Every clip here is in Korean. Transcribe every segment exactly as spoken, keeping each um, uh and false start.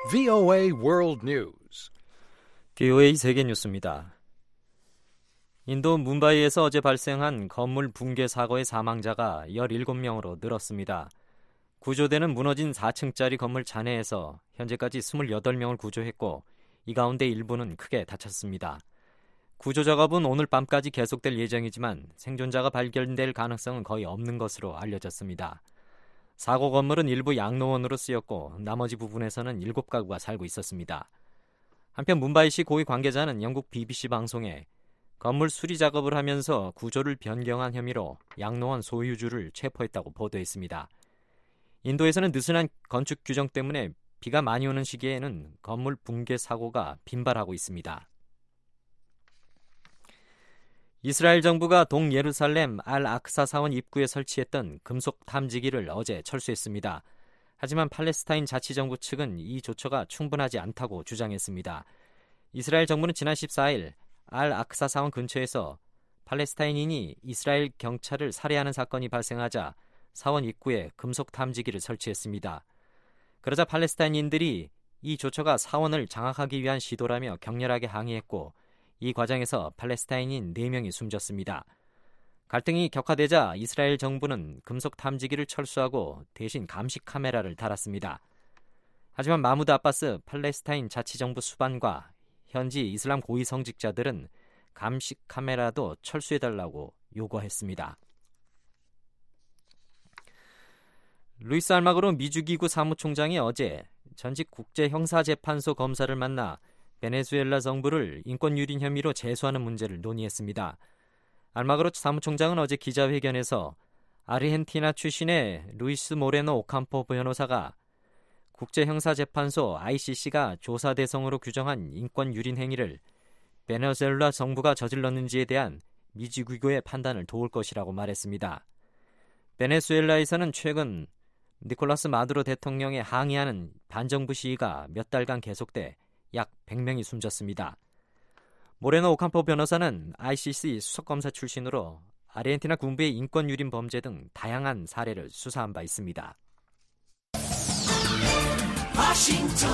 브이오에이 World News. 브이오에이 세계 뉴스입니다. 인도 뭄바이에서 어제 발생한 건물 붕괴 사고의 사망자가 열일곱 명으로 늘었습니다. 구조대는 무너진 사 층짜리 건물 잔해에서 현재까지 이십팔 명을 구조했고 이 가운데 일부는 크게 다쳤습니다. 구조 작업은 오늘 밤까지 계속될 예정이지만 생존자가 발견될 가능성은 거의 없는 것으로 알려졌습니다. 사고 건물은 일부 양로원으로 쓰였고 나머지 부분에서는 일곱 가구가 살고 있었습니다. 한편 뭄바이시 고위 관계자는 영국 비비씨 방송에 건물 수리 작업을 하면서 구조를 변경한 혐의로 양로원 소유주를 체포했다고 보도했습니다. 인도에서는 느슨한 건축 규정 때문에 비가 많이 오는 시기에는 건물 붕괴 사고가 빈발하고 있습니다. 이스라엘 정부가 동예루살렘 알-악사 사원 입구에 설치했던 금속 탐지기를 어제 철수했습니다. 하지만 팔레스타인 자치정부 측은 이 조처가 충분하지 않다고 주장했습니다. 이스라엘 정부는 지난 십사일 알-악사 사원 근처에서 팔레스타인인이 이스라엘 경찰을 살해하는 사건이 발생하자 사원 입구에 금속 탐지기를 설치했습니다. 그러자 팔레스타인인들이 이 조처가 사원을 장악하기 위한 시도라며 격렬하게 항의했고 이 과정에서 팔레스타인인 네 명이 숨졌습니다. 갈등이 격화되자 이스라엘 정부는 금속 탐지기를 철수하고 대신 감시 카메라를 달았습니다. 하지만 마무드 아바스 팔레스타인 자치정부 수반과 현지 이슬람 고위 성직자들은 감시 카메라도 철수해달라고 요구했습니다. 루이스 알마그로 미주기구 사무총장이 어제 전직 국제형사재판소 검사를 만나 베네수엘라 정부를 인권유린 혐의로 제소하는 문제를 논의했습니다. 알마그로 사무총장은 어제 기자회견에서 아르헨티나 출신의 루이스 모레노 오캄포 변호사가 국제형사재판소 아이씨씨가 조사 대상으로 규정한 인권유린 행위를 베네수엘라 정부가 저질렀는지에 대한 미주기구의 판단을 도울 것이라고 말했습니다. 베네수엘라에서는 최근 니콜라스 마두로 대통령에 항의하는 반정부 시위가 몇 달간 계속돼 약 백 명이 숨졌습니다. 모레노 오캄포 변호사는 아이씨씨 수석검사 출신으로 아르헨티나 군부의 인권유린 범죄 등 다양한 사례를 수사한 바 있습니다. 워싱턴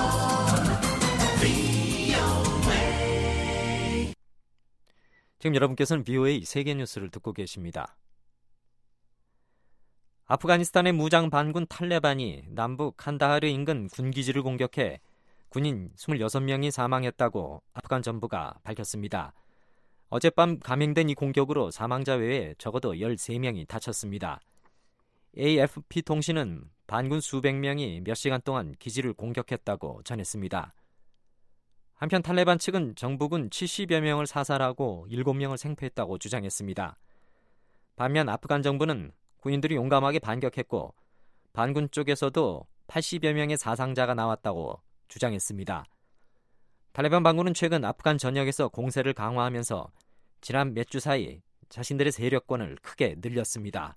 브이오에이. 지금 여러분께서는 브이오에이 세계 뉴스를 듣고 계십니다. 아프가니스탄의 무장 반군 탈레반이 남부 칸다하르 인근 군기지를 공격해 군인 이십육 명이 사망했다고 아프간 정부가 밝혔습니다. 어젯밤 감행된 이 공격으로 사망자 외에 적어도 열세 명이 다쳤습니다. 에이에프피 통신은 반군 수백 명이 몇 시간 동안 기지를 공격했다고 전했습니다. 한편 탈레반 측은 정부군 칠십여 명을 사살하고 일곱 명을 생포했다고 주장했습니다. 반면 아프간 정부는 군인들이 용감하게 반격했고 반군 쪽에서도 팔십여 명의 사상자가 나왔다고 주장했습니다. 탈레반 반군은 최근 아프간 전역에서 공세를 강화하면서 지난 몇 주 사이 자신들의 세력권을 크게 늘렸습니다.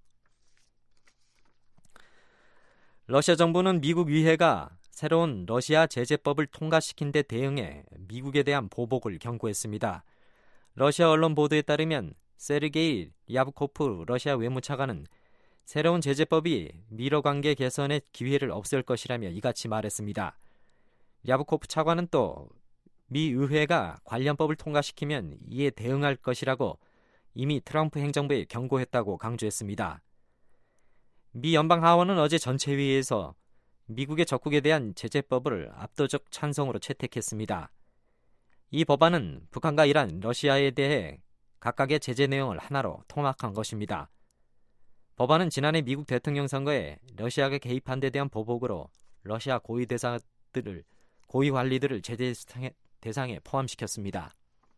러시아 정부는 미국 의회가 새로운 러시아 제재법을 통과시킨 데 대응해 미국에 대한 보복을 경고했습니다. 러시아 언론 보도에 따르면 세르게이 랴브코프 러시아 외무차관은 새로운 제재법이 미러 관계 개선의 기회를 없앨 것이라며 이같이 말했습니다. 랴브코프 차관은 또 미 의회가 관련법을 통과시키면 이에 대응할 것이라고 이미 트럼프 행정부에 경고했다고 강조했습니다. 미 연방하원은 어제 전체회의에서 미국의 적국에 대한 제재법을 압도적 찬성으로 채택했습니다. 이 법안은 북한과 이란, 러시아에 대해 각각의 제재 내용을 하나로 통합한 것입니다. 법안은 지난해 미국 대통령 선거에 러시아가 개입한 데 대한 보복으로 러시아 고위 대사들을 고위 관리들을 제재 대상에 포함시켰습니다.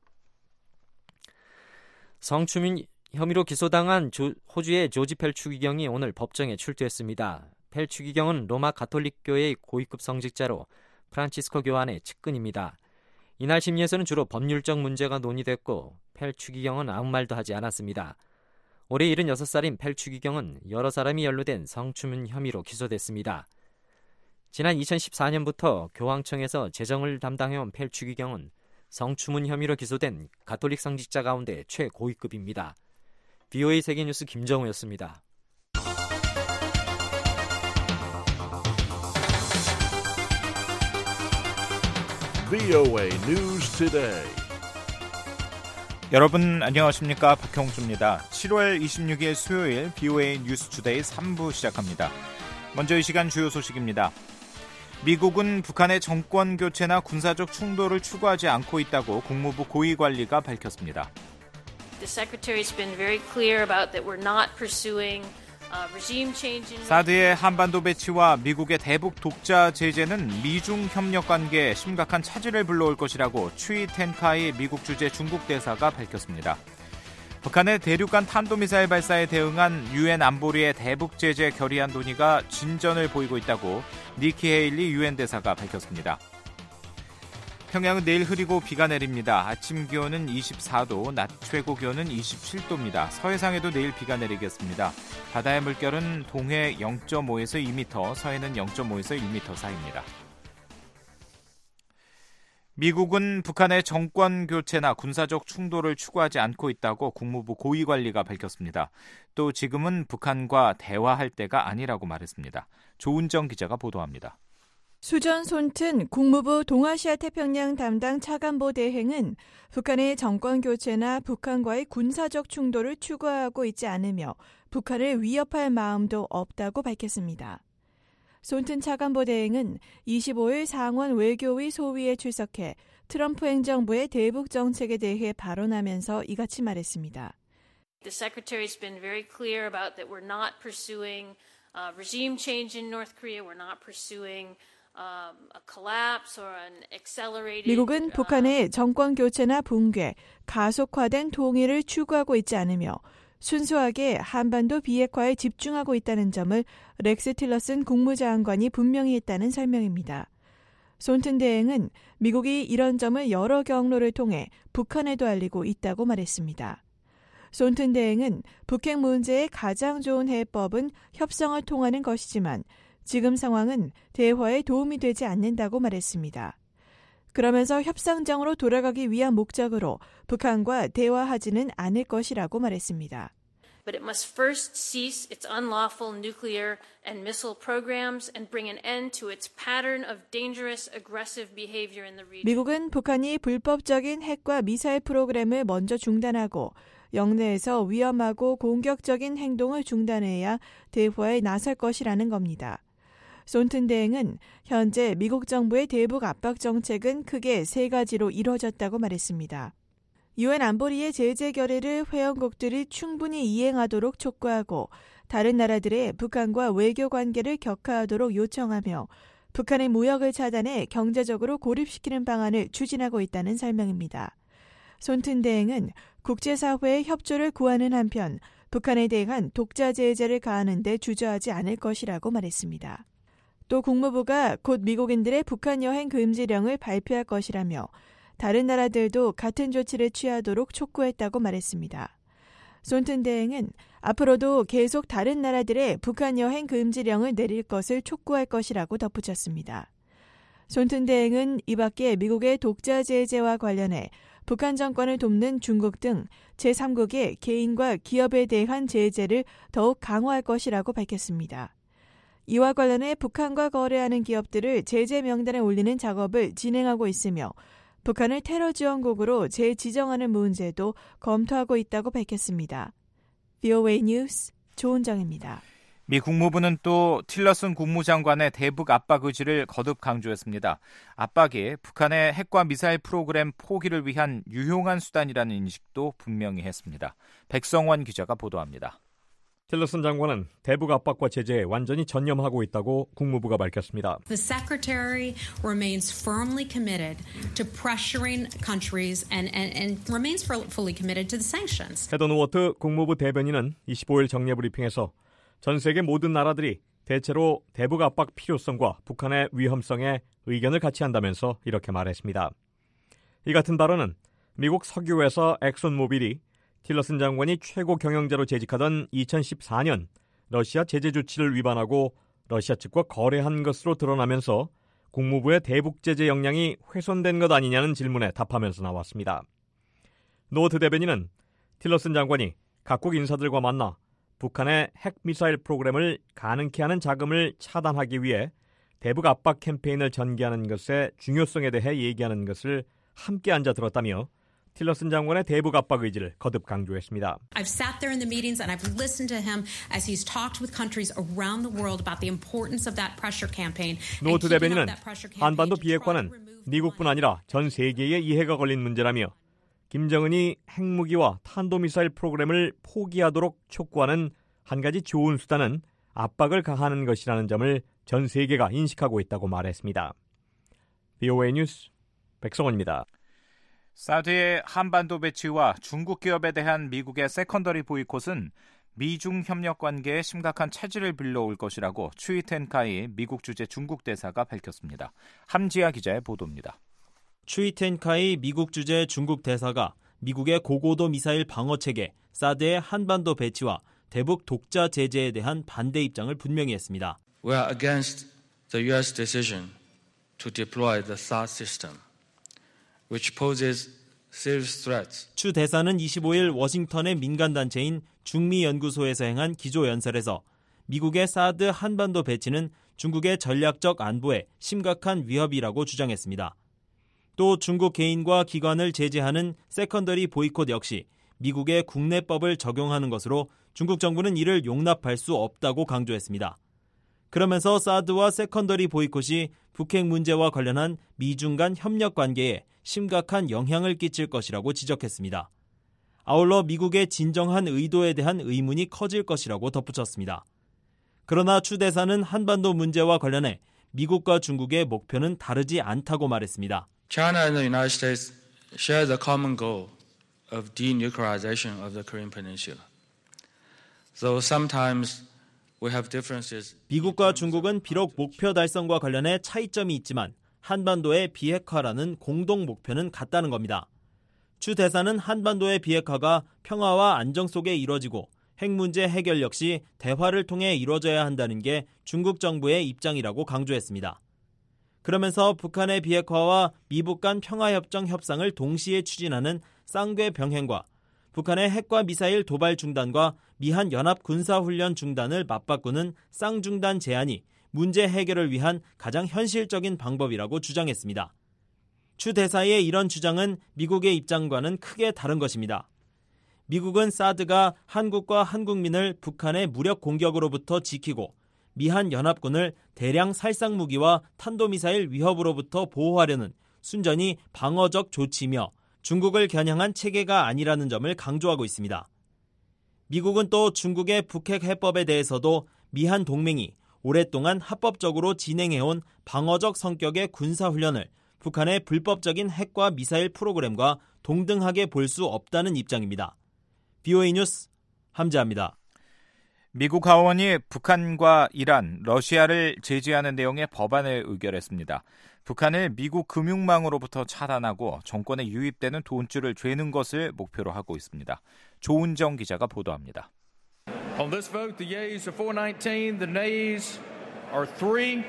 성추행 혐의로 기소당한 조, 호주의 조지 펠 추기경이 오늘 법정에 출두했습니다. 펠 추기경은 로마 가톨릭교회의 고위급 성직자로 프란치스코 교황의 측근입니다. 이날 심리에서는 주로 법률적 문제가 논의됐고 펠 추기경은 아무 말도 하지 않았습니다. 올해 일흔여섯 살인 펠 추기경은 여러 사람이 연루된 성추행 혐의로 기소됐습니다. 지난 이천십사 년부터 교황청에서 재정을 담당해온 펠 추기경은 성추문 혐의로 기소된 가톨릭 성직자 가운데 최고위급입니다. 브이오에이 세계뉴스 김정우였습니다. 브이오에이 News Today. 여러분 안녕하십니까? 박형주입니다. 칠월 이십육일 수요일 브이오에이 뉴스 투데이 삼 부 시작합니다. 먼저 이 시간 주요 소식입니다. 미국은 북한의 정권 교체나 군사적 충돌을 추구하지 않고 있다고 국무부 고위관리가 밝혔습니다. The Secretary's been very clear about that we're not pursuing 사드의 한반도 배치와 미국의 대북 독자 제재는 미중 협력 관계에 심각한 차질을 불러올 것이라고 추이 텐카이 미국 주재 중국 대사가 밝혔습니다. 북한의 대륙간 탄도미사일 발사에 대응한 유엔 안보리의 대북 제재 결의안 논의가 진전을 보이고 있다고 니키 헤일리 유엔 대사가 밝혔습니다. 평양은 내일 흐리고 비가 내립니다. 아침 기온은 이십사 도, 낮 최고 기온은 이십칠 도입니다. 서해상에도 내일 비가 내리겠습니다. 바다의 물결은 동해 영 점 오에서 이 미터, 서해는 영 점 오에서 일 미터 사이입니다. 미국은 북한의 정권 교체나 군사적 충돌을 추구하지 않고 있다고 국무부 고위관리가 밝혔습니다. 또 지금은 북한과 대화할 때가 아니라고 말했습니다. 조은정 기자가 보도합니다. 수전 손튼 국무부 동아시아 태평양 담당 차관보 대행은 북한의 정권 교체나 북한과의 군사적 충돌을 추구하고 있지 않으며 북한을 위협할 마음도 없다고 밝혔습니다. 손튼 차관보 대행은 이십오일 상원 외교위 소위에 출석해 트럼프 행정부의 대북 정책에 대해 발언하면서 이같이 말했습니다. The Secretary's been very clear about that we're not pursuing uh, regime change in North Korea. We're not pursuing 미국은 북한의 정권 교체나 붕괴, 가속화된 통일을 추구하고 있지 않으며 순수하게 한반도 비핵화에 집중하고 있다는 점을 렉스 틸러슨 국무장관이 분명히 했다는 설명입니다. 손튼 대행은 미국이 이런 점을 여러 경로를 통해 북한에도 알리고 있다고 말했습니다. 손튼 대행은 북핵 문제의 가장 좋은 해법은 협상을 통하는 것이지만 지금 상황은 대화에 도움이 되지 않는다고 말했습니다. 그러면서 협상장으로 돌아가기 위한 목적으로 북한과 대화하지는 않을 것이라고 말했습니다. But it must first cease its unlawful nuclear and missile programs and bring an end to its pattern of dangerous, aggressive behavior in the region. 미국은 북한이 불법적인 핵과 미사일 프로그램을 먼저 중단하고 영내에서 위험하고 공격적인 행동을 중단해야 대화에 나설 것이라는 겁니다. 손튼 대행은 현재 미국 정부의 대북 압박 정책은 크게 세 가지로 이루어졌다고 말했습니다. 유엔 안보리의 제재 결의를 회원국들이 충분히 이행하도록 촉구하고 다른 나라들의 북한과 외교 관계를 격화하도록 요청하며 북한의 무역을 차단해 경제적으로 고립시키는 방안을 추진하고 있다는 설명입니다. 손튼 대행은 국제사회의 협조를 구하는 한편 북한에 대한 독자 제재를 가하는 데 주저하지 않을 것이라고 말했습니다. 또 국무부가 곧 미국인들의 북한 여행 금지령을 발표할 것이라며 다른 나라들도 같은 조치를 취하도록 촉구했다고 말했습니다. 손튼 대행은 앞으로도 계속 다른 나라들의 북한 여행 금지령을 내릴 것을 촉구할 것이라고 덧붙였습니다. 손튼 대행은 이 밖에 미국의 독자 제재와 관련해 북한 정권을 돕는 중국 등 제삼국의 개인과 기업에 대한 제재를 더욱 강화할 것이라고 밝혔습니다. 이와 관련해 북한과 거래하는 기업들을 제재 명단에 올리는 작업을 진행하고 있으며 북한을 테러 지원국으로 재지정하는 문제도 검토하고 있다고 밝혔습니다. 브이오에이 뉴스 조은정입니다. 미 국무부는 또 틸러슨 국무장관의 대북 압박 의지를 거듭 강조했습니다. 압박이 북한의 핵과 미사일 프로그램 포기를 위한 유용한 수단이라는 인식도 분명히 했습니다. 백성원 기자가 보도합니다. 틸러슨 장관은 대북 압박과 제재에 완전히 전념하고 있다고 국무부가 밝혔습니다. The Secretary remains firmly committed to pressuring countries and, and, and remains fully committed to the sanctions. 헤더 노워트 국무부 대변인은 이십오일 정례 브리핑에서 전 세계 모든 나라들이 대체로 대북 압박 필요성과 북한의 위험성에 의견을 같이 한다면서 이렇게 말했습니다. 이 같은 발언은 미국 석유회사 엑손모빌이 틸러슨 장관이 최고 경영자로 재직하던 이천십사년 러시아 제재 조치를 위반하고 러시아 측과 거래한 것으로 드러나면서 국무부의 대북 제재 역량이 훼손된 것 아니냐는 질문에 답하면서 나왔습니다. 노워트 대변인은 틸러슨 장관이 각국 인사들과 만나 북한의 핵미사일 프로그램을 가능케 하는 자금을 차단하기 위해 대북 압박 캠페인을 전개하는 것의 중요성에 대해 얘기하는 것을 함께 앉아 들었다며 틸러슨 장관의 대북 압박 의지를 거듭 강조했습니다. I've sat there in the meetings and I've listened to him as he's talked with countries around the world about the importance of that pressure campaign. 노트 대변인은 한반도 비핵화는 미국뿐 아니라 전 세계의 이해가 걸린 문제라며 김정은이 핵무기와 탄도미사일 프로그램을 포기하도록 촉구하는 한 가지 좋은 수단은 압박을 가하는 것이라는 점을 전 세계가 인식하고 있다고 말했습니다. 브이오에이 뉴스 백성원입니다. 사드의 한반도 배치와 중국 기업에 대한 미국의 세컨더리 보이콧은 미중 협력 관계에 심각한 차질을 불러올 것이라고 추이 텐카이 미국 주재 중국 대사가 밝혔습니다. 함지아 기자의 보도입니다. 추이 텐카이 미국 주재 중국 대사가 미국의 고고도 미사일 방어 체계 사드의 한반도 배치와 대북 독자 제재에 대한 반대 입장을 분명히 했습니다. We are against the U S decision to deploy the 사드 system, which poses serious threats. 추 대사는 이십오일 워싱턴의 민간단체인 중미연구소에서 행한 기조연설에서 미국의 사드 한반도 배치는 중국의 전략적 안보에 심각한 위협이라고 주장했습니다. 또 중국 개인과 기관을 제재하는 세컨더리 보이콧 역시 미국의 국내법을 적용하는 것으로 중국 정부는 이를 용납할 수 없다고 강조했습니다. 그러면서 사드와 세컨더리 보이콧이 북핵 문제와 관련한 미중 간 협력 관계에 심각한 영향을 끼칠 것이라고 지적했습니다. 아울러 미국의 진정한 의도에 대한 의문이 커질 것이라고 덧붙였습니다. 그러나 추 대사는 한반도 문제와 관련해 미국과 중국의 목표는 다르지 않다고 말했습니다. China and the United States share the common goal of denuclearization of the Korean Peninsula. Though sometimes we have differences. 미국과 중국은 비록 목표 달성과 관련해 차이점이 있지만 한반도의 비핵화라는 공동 목표는 같다는 겁니다. 추 대사는 한반도의 비핵화가 평화와 안정 속에 이뤄지고 핵 문제 해결 역시 대화를 통해 이루어져야 한다는 게 중국 정부의 입장이라고 강조했습니다. 그러면서 북한의 비핵화와 미북 간 평화협정 협상을 동시에 추진하는 쌍궤 병행과 북한의 핵과 미사일 도발 중단과 미한 연합 군사훈련 중단을 맞바꾸는 쌍중단 제안이 문제 해결을 위한 가장 현실적인 방법이라고 주장했습니다. 추 대사의 이런 주장은 미국의 입장과는 크게 다른 것입니다. 미국은 사드가 한국과 한국민을 북한의 무력 공격으로부터 지키고 미한 연합군을 대량 살상 무기와 탄도미사일 위협으로부터 보호하려는 순전히 방어적 조치며 중국을 겨냥한 체계가 아니라는 점을 강조하고 있습니다. 미국은 또 중국의 북핵 해법에 대해서도 미한 동맹이 오랫동안 합법적으로 진행해온 방어적 성격의 군사훈련을 북한의 불법적인 핵과 미사일 프로그램과 동등하게 볼 수 없다는 입장입니다. 브이오에이 뉴스 함지아입니다. 미국 하원이 북한과 이란, 러시아를 제재하는 내용의 법안을 의결했습니다. 북한을 미국 금융망으로부터 차단하고 정권에 유입되는 돈줄을 죄는 것을 목표로 하고 있습니다. 조은정 기자가 보도합니다. On this vote, the yeas are four nineteen, the nays are three.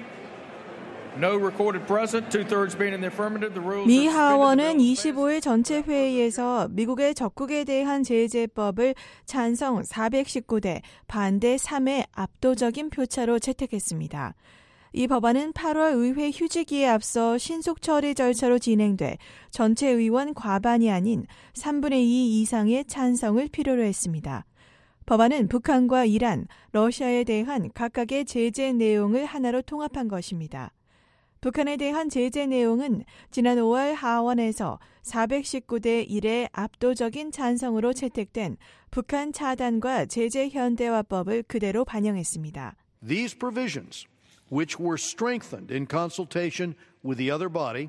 No recorded present, two-thirds being in the affirmative. The rules 미 하원은 이십오일 전체 회의에서 미국의 적국에 대한 제재법을 찬성 사백십구 대, 반대 삼의 압도적인 표차로 채택했습니다. 이 법안은 팔월 의회 휴직기에 앞서 신속 처리 절차로 진행돼 전체 의원 과반이 아닌 삼분의 이 이상의 찬성을 필요로 했습니다. 법안은 북한과 이란, 러시아에 대한 각각의 제재 내용을 하나로 통합한 것입니다. 북한에 대한 제재 내용은 지난 오월 하원에서 사백십구 대 일의 압도적인 찬성으로 채택된 북한 차단과 제재 현대화법을 그대로 반영했습니다. These provisions, which were strengthened in consultation with the other body,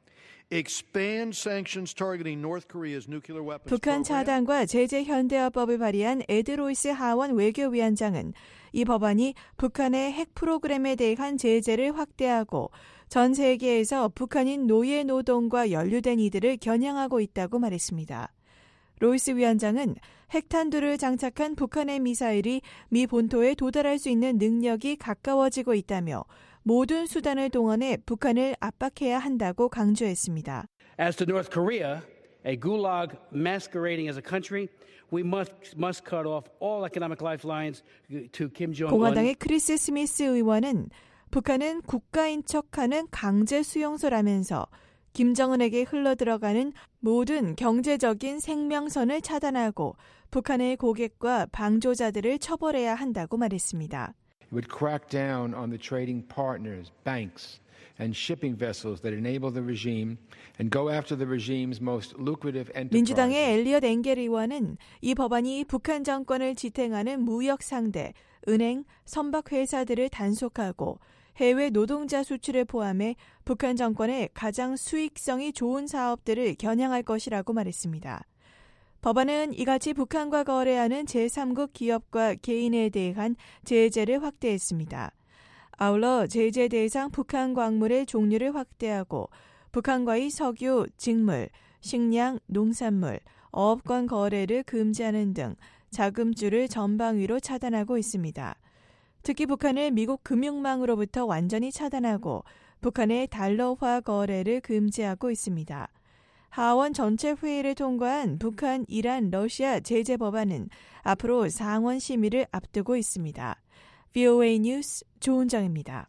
expand sanctions targeting North Korea's nuclear weapons 북한 차단과 제재 현대화법을 발의한 에드 로이스 하원 외교위원장은 이 법안이 북한의 핵 프로그램에 대한 제재를 확대하고 전 세계에서 북한인 노예 노동과 연루된 이들을 겨냥하고 있다고 말했습니다. 로이스 위원장은 핵탄두를 장착한 북한의 미사일이 미 본토에 도달할 수 있는 능력이 가까워지고 있다며 모든 수단을 동원해 북한을 압박해야 한다고 강조했습니다. As to North Korea, a gulag masquerading as a country, we must must cut off all economic lifelines to Kim Jong-un. 공화당의 크리스 스미스 의원은 북한은 국가인 척하는 강제 수용소라면서 김정은에게 흘러들어가는 모든 경제적인 생명선을 차단하고 북한의 고객과 방조자들을 처벌해야 한다고 말했습니다. It would crack down on the trading partners, banks, and shipping vessels that enable the regime and go after the regime's most lucrative enterprises. 민주당의 엘리엇 엥겔 의원은 이 법안이 북한 정권을 지탱하는 무역 상대, 은행, 선박 회사들을 단속하고 해외 노동자 수출을 포함해 북한 정권의 가장 수익성이 좋은 사업들을 겨냥할 것이라고 말했습니다. 법안은 이같이 북한과 거래하는 제삼국 기업과 개인에 대한 제재를 확대했습니다. 아울러 제재 대상 북한 광물의 종류를 확대하고 북한과의 석유, 직물, 식량, 농산물, 어업권 거래를 금지하는 등 자금줄을 전방위로 차단하고 있습니다. 특히 북한을 미국 금융망으로부터 완전히 차단하고 북한의 달러화 거래를 금지하고 있습니다. 하원 전체 회의를 통과한 북한, 이란, 러시아 제재 법안은 앞으로 상원 심의를 앞두고 있습니다. 브이오에이 뉴스 조은정입니다.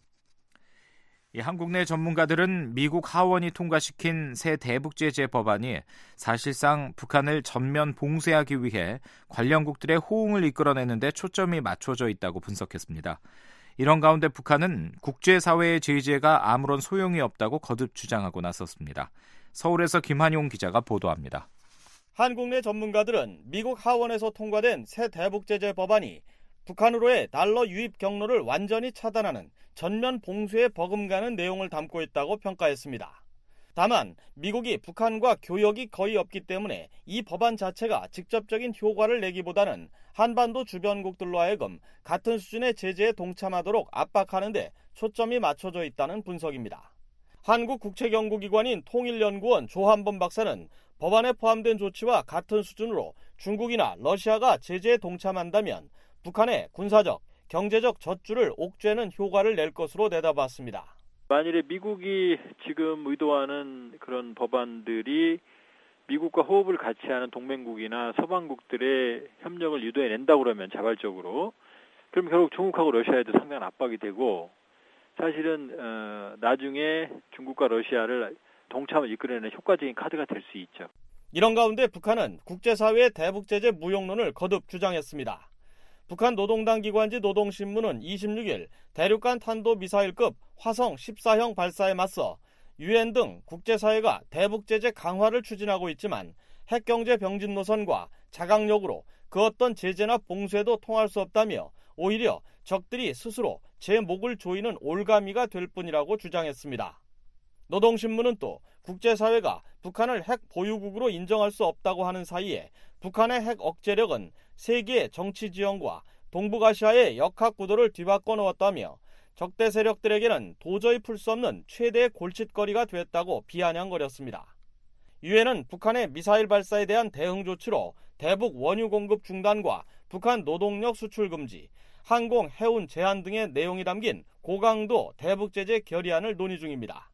이 한국 내 전문가들은 미국 하원이 통과시킨 새 대북 제재 법안이 사실상 북한을 전면 봉쇄하기 위해 관련국들의 호응을 이끌어내는 데 초점이 맞춰져 있다고 분석했습니다. 이런 가운데 북한은 국제사회의 제재가 아무런 소용이 없다고 거듭 주장하고 나섰습니다. 서울에서 김한용 기자가 보도합니다. 한국 내 전문가들은 미국 하원에서 통과된 새 대북 제재 법안이 북한으로의 달러 유입 경로를 완전히 차단하는 전면 봉쇄에 버금가는 내용을 담고 있다고 평가했습니다. 다만 미국이 북한과 교역이 거의 없기 때문에 이 법안 자체가 직접적인 효과를 내기보다는 한반도 주변국들로 하여금 같은 수준의 제재에 동참하도록 압박하는 데 초점이 맞춰져 있다는 분석입니다. 한국 국책연구기관인 통일연구원 조한범 박사는 법안에 포함된 조치와 같은 수준으로 중국이나 러시아가 제재에 동참한다면 북한의 군사적, 경제적 젖줄을 옥죄는 효과를 낼 것으로 내다봤습니다. 만일에 미국이 지금 의도하는 그런 법안들이 미국과 호흡을 같이 하는 동맹국이나 서방국들의 협력을 유도해낸다고 그러면 자발적으로 그럼 결국 중국하고 러시아에도 상당한 압박이 되고 사실은 어, 나중에 중국과 러시아를 동참을 이끌어내는 효과적인 카드가 될 수 있죠. 이런 가운데 북한은 국제사회의 대북제재 무용론을 거듭 주장했습니다. 북한 노동당 기관지 노동신문은 이십육일 대륙간 탄도미사일급 화성 십사형 발사에 맞서 유엔 등 국제사회가 대북제재 강화를 추진하고 있지만 핵경제 병진 노선과 자강력으로 그 어떤 제재나 봉쇄도 통할 수 없다며 오히려 적들이 스스로 제 목을 조이는 올가미가 될 뿐이라고 주장했습니다. 노동신문은 또 국제사회가 북한을 핵 보유국으로 인정할 수 없다고 하는 사이에 북한의 핵 억제력은 세계의 정치 지형과 동북아시아의 역학 구도를 뒤바꿔 놓았다며 적대 세력들에게는 도저히 풀 수 없는 최대의 골칫거리가 됐다고 비아냥거렸습니다. 유엔은 북한의 미사일 발사에 대한 대응 조치로 대북 원유 공급 중단과 북한 노동력 수출 금지, 항공, 해운 제한 등의 내용이 담긴 고강도 대북 제재 결의안을 논의 중입니다.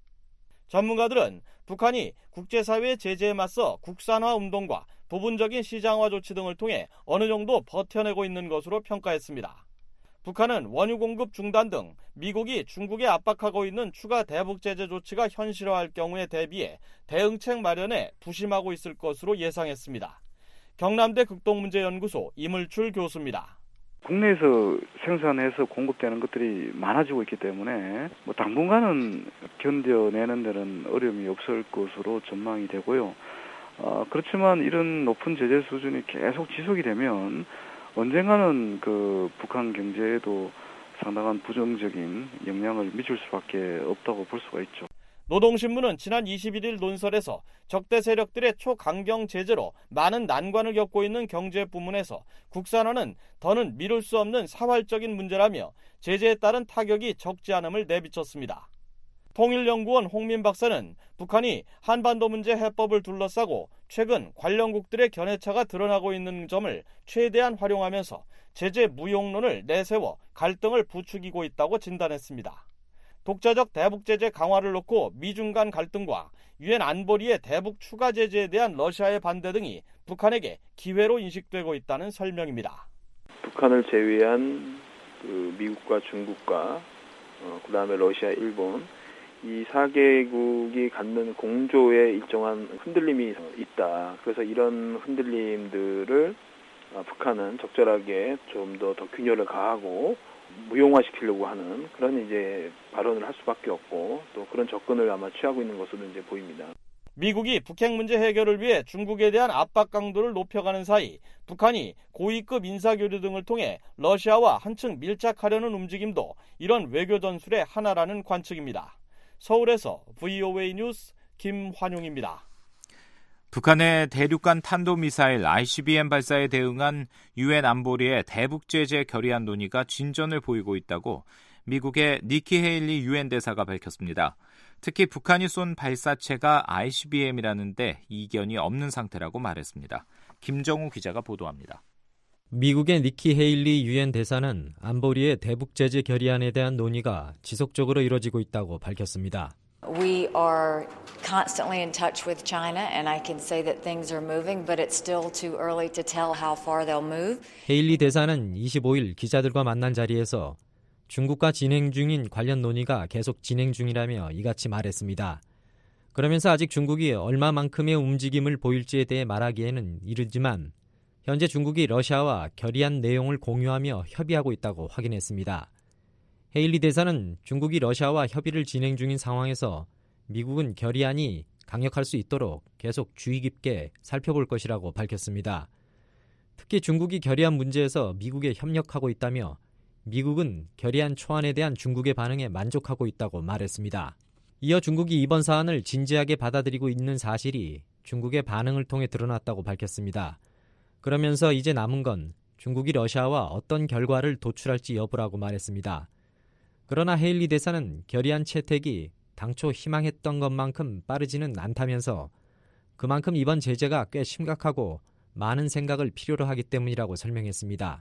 전문가들은 북한이 국제사회의 제재에 맞서 국산화 운동과 부분적인 시장화 조치 등을 통해 어느 정도 버텨내고 있는 것으로 평가했습니다. 북한은 원유 공급 중단 등 미국이 중국에 압박하고 있는 추가 대북 제재 조치가 현실화할 경우에 대비해 대응책 마련에 부심하고 있을 것으로 예상했습니다. 경남대 극동문제연구소 이물출 교수입니다. 국내에서 생산해서 공급되는 것들이 많아지고 있기 때문에 뭐 당분간은 견뎌내는 데는 어려움이 없을 것으로 전망이 되고요. 어, 그렇지만 이런 높은 제재 수준이 계속 지속이 되면 언젠가는 그 북한 경제에도 상당한 부정적인 영향을 미칠 수밖에 없다고 볼 수가 있죠. 노동신문은 지난 이십일일 논설에서 적대 세력들의 초강경 제재로 많은 난관을 겪고 있는 경제 부문에서 국산화는 더는 미룰 수 없는 사활적인 문제라며 제재에 따른 타격이 적지 않음을 내비쳤습니다. 통일연구원 홍민 박사는 북한이 한반도 문제 해법을 둘러싸고 최근 관련국들의 견해차가 드러나고 있는 점을 최대한 활용하면서 제재 무용론을 내세워 갈등을 부추기고 있다고 진단했습니다. 독자적 대북 제재 강화를 놓고 미중 간 갈등과 유엔 안보리의 대북 추가 제재에 대한 러시아의 반대 등이 북한에게 기회로 인식되고 있다는 설명입니다. 북한을 제외한 그 미국과 중국과 어, 그다음에 러시아, 일본 이 사 개국이 갖는 공조에 일정한 흔들림이 있다. 그래서 이런 흔들림들을 북한은 적절하게 좀 더 더 균열을 가하고 무용화시키려고 하는 그런 이제 발언을 할 수밖에 없고 또 그런 접근을 아마 취하고 있는 것으로 이제 보입니다. 미국이 북핵 문제 해결을 위해 중국에 대한 압박 강도를 높여가는 사이 북한이 고위급 인사교류 등을 통해 러시아와 한층 밀착하려는 움직임도 이런 외교 전술의 하나라는 관측입니다. 서울에서 브이오에이 뉴스 김환용입니다. 북한의 대륙간 탄도미사일 아이씨비엠 발사에 대응한 유엔 안보리의 대북 제재 결의안 논의가 진전을 보이고 있다고 미국의 니키 헤일리 유엔 대사가 밝혔습니다. 특히 북한이 쏜 발사체가 아이씨비엠이라는데 이견이 없는 상태라고 말했습니다. 김정우 기자가 보도합니다. 미국의 니키 헤일리 유엔 대사는 안보리의 대북 제재 결의안에 대한 논의가 지속적으로 이뤄지고 있다고 밝혔습니다. We are constantly in touch with China, and I can say that things are moving, but it's still too early to tell how far they'll move. 헤일리 대사는 이십오일 기자들과 만난 자리에서 중국과 진행 중인 관련 논의가 계속 진행 중이라며 이같이 말했습니다. 그러면서 아직 중국이 얼마만큼의 움직임을 보일지에 대해 말하기에는 이르지만 현재 중국이 러시아와 결의안 내용을 공유하며 협의하고 있다고 확인했습니다. 헤일리 대사는 중국이 러시아와 협의를 진행 중인 상황에서 미국은 결의안이 강력할 수 있도록 계속 주의 깊게 살펴볼 것이라고 밝혔습니다. 특히 중국이 결의안 문제에서 미국에 협력하고 있다며 미국은 결의안 초안에 대한 중국의 반응에 만족하고 있다고 말했습니다. 이어 중국이 이번 사안을 진지하게 받아들이고 있는 사실이 중국의 반응을 통해 드러났다고 밝혔습니다. 그러면서 이제 남은 건 중국이 러시아와 어떤 결과를 도출할지 여부라고 말했습니다. 그러나 헤일리 대사는 결의안 채택이 당초 희망했던 것만큼 빠르지는 않다면서 그만큼 이번 제재가 꽤 심각하고 많은 생각을 필요로 하기 때문이라고 설명했습니다.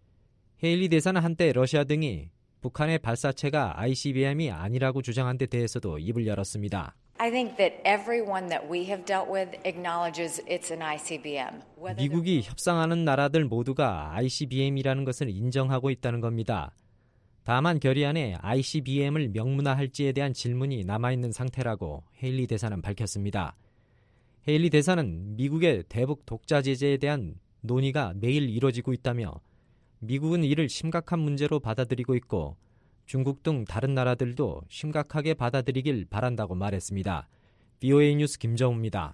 헤일리 대사는 한때 러시아 등이 북한의 발사체가 아이씨비엠이 아니라고 주장한 데 대해서도 입을 열었습니다. I think that everyone that we have dealt with acknowledges it's an 아이씨비엠. 미국이 협상하는 나라들 모두가 아이씨비엠이라는 것을 인정하고 있다는 겁니다. 다만 결의안에 아이씨비엠을 명문화할지에 대한 질문이 남아있는 상태라고 헤일리 대사는 밝혔습니다. 헤일리 대사는 미국의 대북 독자 제재에 대한 논의가 매일 이뤄지고 있다며 미국은 이를 심각한 문제로 받아들이고 있고 중국 등 다른 나라들도 심각하게 받아들이길 바란다고 말했습니다. 브이오에이 뉴스 김정우입니다.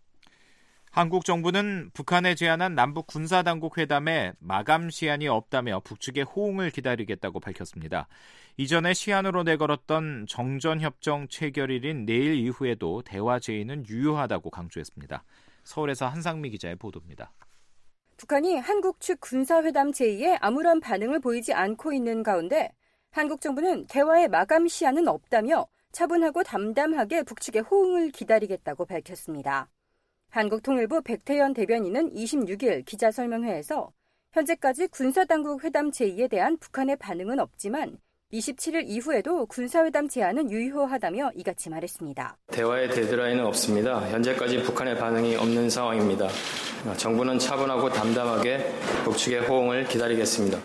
한국 정부는 북한에 제안한 남북 군사당국 회담에 마감 시한이 없다며 북측의 호응을 기다리겠다고 밝혔습니다. 이전에 시한으로 내걸었던 정전협정 체결일인 내일 이후에도 대화 제의는 유효하다고 강조했습니다. 서울에서 한상미 기자의 보도입니다. 북한이 한국 측 군사회담 제의에 아무런 반응을 보이지 않고 있는 가운데 한국 정부는 대화의 마감 시한은 없다며 차분하고 담담하게 북측의 호응을 기다리겠다고 밝혔습니다. 한국통일부 백태현 대변인은 이십육일 기자설명회에서 현재까지 군사당국 회담 제의에 대한 북한의 반응은 없지만 이십칠일 이후에도 군사회담 제안은 유효하다며 이같이 말했습니다. 대화의 데드라인은 없습니다. 현재까지 북한의 반응이 없는 상황입니다. 정부는 차분하고 담담하게 북측의 호응을 기다리겠습니다.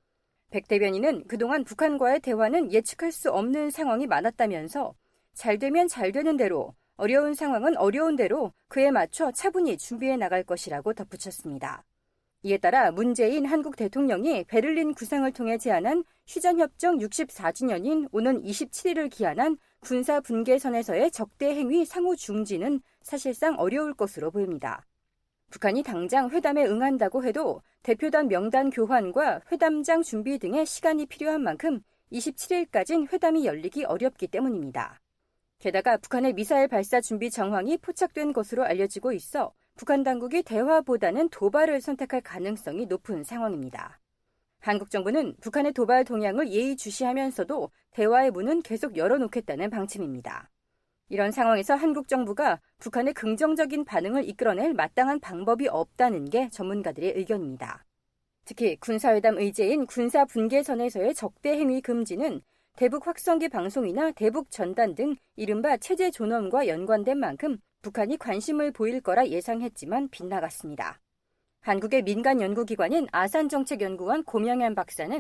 백 대변인은 그동안 북한과의 대화는 예측할 수 없는 상황이 많았다면서 잘 되면 잘 되는 대로 어려운 상황은 어려운 대로 그에 맞춰 차분히 준비해 나갈 것이라고 덧붙였습니다. 이에 따라 문재인 한국 대통령이 베를린 구상을 통해 제안한 휴전협정 육십사 주년인 오는 이십칠일을 기한한 군사분계선에서의 적대 행위 상호 중지는 사실상 어려울 것으로 보입니다. 북한이 당장 회담에 응한다고 해도 대표단 명단 교환과 회담장 준비 등의 시간이 필요한 만큼 이십칠일까진 회담이 열리기 어렵기 때문입니다. 게다가 북한의 미사일 발사 준비 정황이 포착된 것으로 알려지고 있어 북한 당국이 대화보다는 도발을 선택할 가능성이 높은 상황입니다. 한국 정부는 북한의 도발 동향을 예의주시하면서도 대화의 문은 계속 열어놓겠다는 방침입니다. 이런 상황에서 한국 정부가 북한의 긍정적인 반응을 이끌어낼 마땅한 방법이 없다는 게 전문가들의 의견입니다. 특히 군사회담 의제인 군사분계선에서의 적대 행위 금지는 대북 확성기 방송이나 대북 전단 등 이른바 체제 존엄과 연관된 만큼 북한이 관심을 보일 거라 예상했지만 빗나갔습니다. 한국의 민간 연구기관인 아산정책연구원 고명현 박사는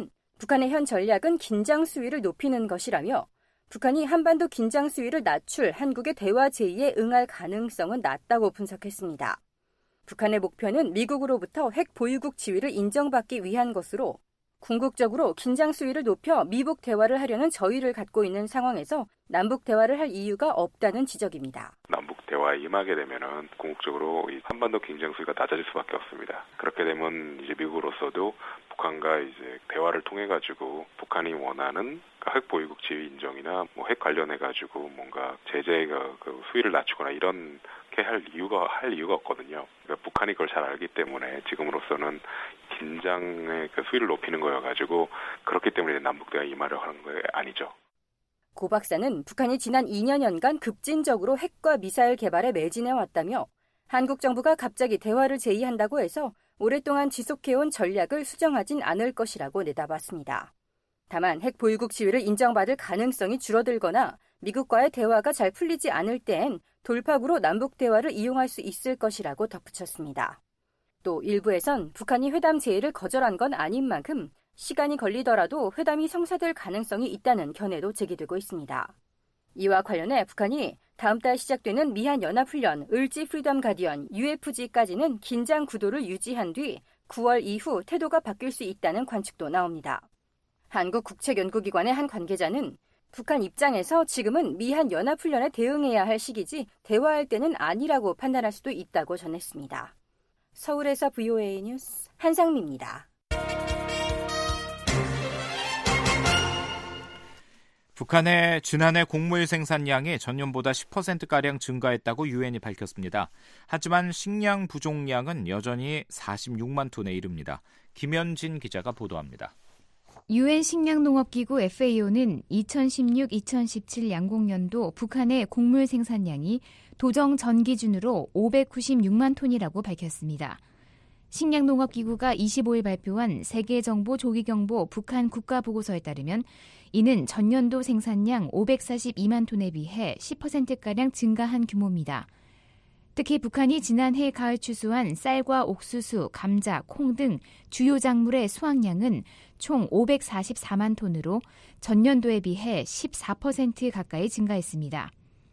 북한의 현 전략은 긴장 수위를 높이는 것이라며 북한이 한반도 긴장 수위를 낮출 한국의 대화 제의에 응할 가능성은 낮다고 분석했습니다. 북한의 목표는 미국으로부터 핵 보유국 지위를 인정받기 위한 것으로 궁극적으로 긴장 수위를 높여 미북 대화를 하려는 저의를 갖고 있는 상황에서 남북 대화를 할 이유가 없다는 지적입니다. 남북 대화에 임하게 되면은 궁극적으로 이 한반도 긴장 수위가 낮아질 수밖에 없습니다. 그렇게 되면 이제 미국으로서도 북한과 이제 대화를 통해 가지고 북한이 원하는 핵 보유국 지위 인정이나 뭐 핵 관련해 가지고 뭔가 제재가 그 수위를 낮추거나 이런 게 할 이유가 할 이유가 없거든요. 그러니까 북한이 그걸 잘 알기 때문에 지금으로서는 긴장의 그 수위를 높이는 거여 가지고 그렇기 때문에 남북 대화에 임하려고 하는 거 아니죠. 고 박사는 북한이 지난 이 년여간 급진적으로 핵과 미사일 개발에 매진해 왔다며 한국 정부가 갑자기 대화를 제의한다고 해서 오랫동안 지속해온 전략을 수정하진 않을 것이라고 내다봤습니다. 다만 핵 보유국 지위를 인정받을 가능성이 줄어들거나 미국과의 대화가 잘 풀리지 않을 때엔 돌파구로 남북 대화를 이용할 수 있을 것이라고 덧붙였습니다. 또 일부에선 북한이 회담 제의를 거절한 건 아닌 만큼 시간이 걸리더라도 회담이 성사될 가능성이 있다는 견해도 제기되고 있습니다. 이와 관련해 북한이 다음 달 시작되는 미한연합훈련 을지 프리덤 가디언 유에프지까지는 긴장 구도를 유지한 뒤 구월 이후 태도가 바뀔 수 있다는 관측도 나옵니다. 한국국책연구기관의 한 관계자는 북한 입장에서 지금은 미한연합훈련에 대응해야 할 시기지 대화할 때는 아니라고 판단할 수도 있다고 전했습니다. 서울에서 브이오에이 뉴스 한상미입니다. 북한의 지난해 곡물 생산량이 전년보다 십 퍼센트가량 증가했다고 유엔이 밝혔습니다. 하지만 식량 부족량은 여전히 사십육만 톤에 이릅니다. 김현진 기자가 보도합니다. 유엔 식량농업기구 에프에이오는 이천십육 이천십칠 양곡년도 북한의 곡물 생산량이 도정 전 기준으로 오백구십육만 톤이라고 밝혔습니다. 식량농업기구가 이십오일 발표한 세계정보 조기경보 북한 국가보고서에 따르면 이는 전년도 생산량 오백사십이만 톤에 비해 십 퍼센트가량 증가한 규모입니다. 특히 북한이 지난해 가을 추수한 쌀과 옥수수, 감자, 콩 등 주요 작물의 수확량은 총 오백사십사만 톤으로 전년도에 비해 십사 퍼센트 가까이 증가했습니다.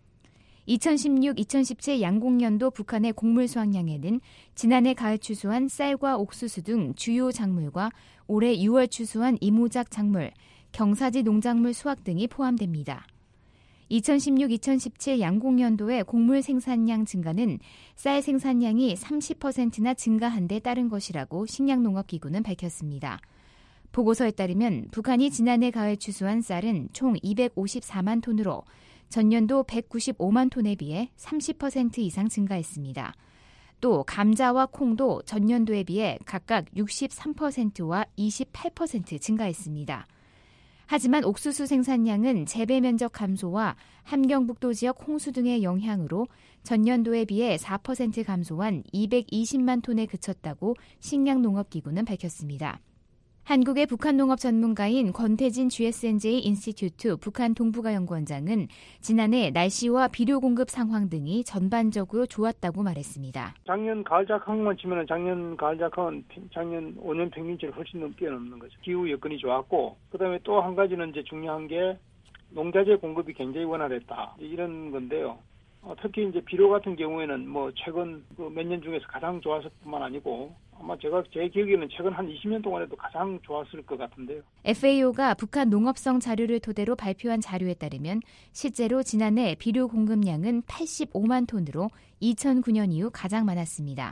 이천십육 이천십칠 양곡년도 북한의 곡물 수확량에는 지난해 가을 추수한 쌀과 옥수수 등 주요 작물과 올해 유월 추수한 이모작 작물, 경사지 농작물 수확 등이 포함됩니다. 이천십육 이천십칠 양곡년도의 곡물 생산량 증가는 쌀 생산량이 삼십 퍼센트나 증가한 데 따른 것이라고 식량농업기구는 밝혔습니다. 보고서에 따르면 북한이 지난해 가을 추수한 쌀은 총 이백오십사만 톤으로 전년도 백구십오만 톤에 비해 삼십 퍼센트 이상 증가했습니다. 또 감자와 콩도 전년도에 비해 각각 육십삼 퍼센트와 이십팔 퍼센트 증가했습니다. 하지만 옥수수 생산량은 재배 면적 감소와 함경북도 지역 홍수 등의 영향으로 전년도에 비해 사 퍼센트 감소한 이백이십만 톤에 그쳤다고 식량농업기구는 밝혔습니다. 한국의 북한 농업 전문가인 권태진 지에스엔제이 인스티튜트 북한 동북아 연구원장은 지난해 날씨와 비료 공급 상황 등이 전반적으로 좋았다고 말했습니다. 작년 가을 작황만 치면 작년 가을 작황은 작년 오 년 평균치를 훨씬 넘게 넘는 거죠. 기후 여건이 좋았고, 그다음에 또 한 가지는 이제 중요한 게 농자재 공급이 굉장히 원활했다, 이런 건데요. 어, 특히 이제 비료 같은 경우에는 뭐 최근 그 몇 년 중에서 가장 좋았을 뿐만 아니고 아마 제가 제 기억에는 최근 한 이십 년 동안에도 가장 좋았을 것 같은데요. 에프에이오가 북한 농업성 자료를 토대로 발표한 자료에 따르면 실제로 지난해 비료 공급량은 팔십오만 톤으로 이천구 년 이후 가장 많았습니다.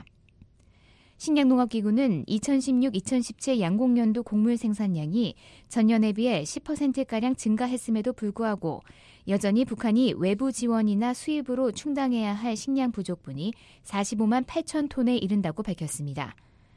식량농업기구는 이천십육 이천십칠 양곡년도 곡물 생산량이 전년에 비해 십 퍼센트가량 증가했음에도 불구하고 여전히 북한이 외부 지원이나 수입으로 충당해야 할 식량 부족분이 사십오만 팔천 톤에 이른다고 밝혔습니다.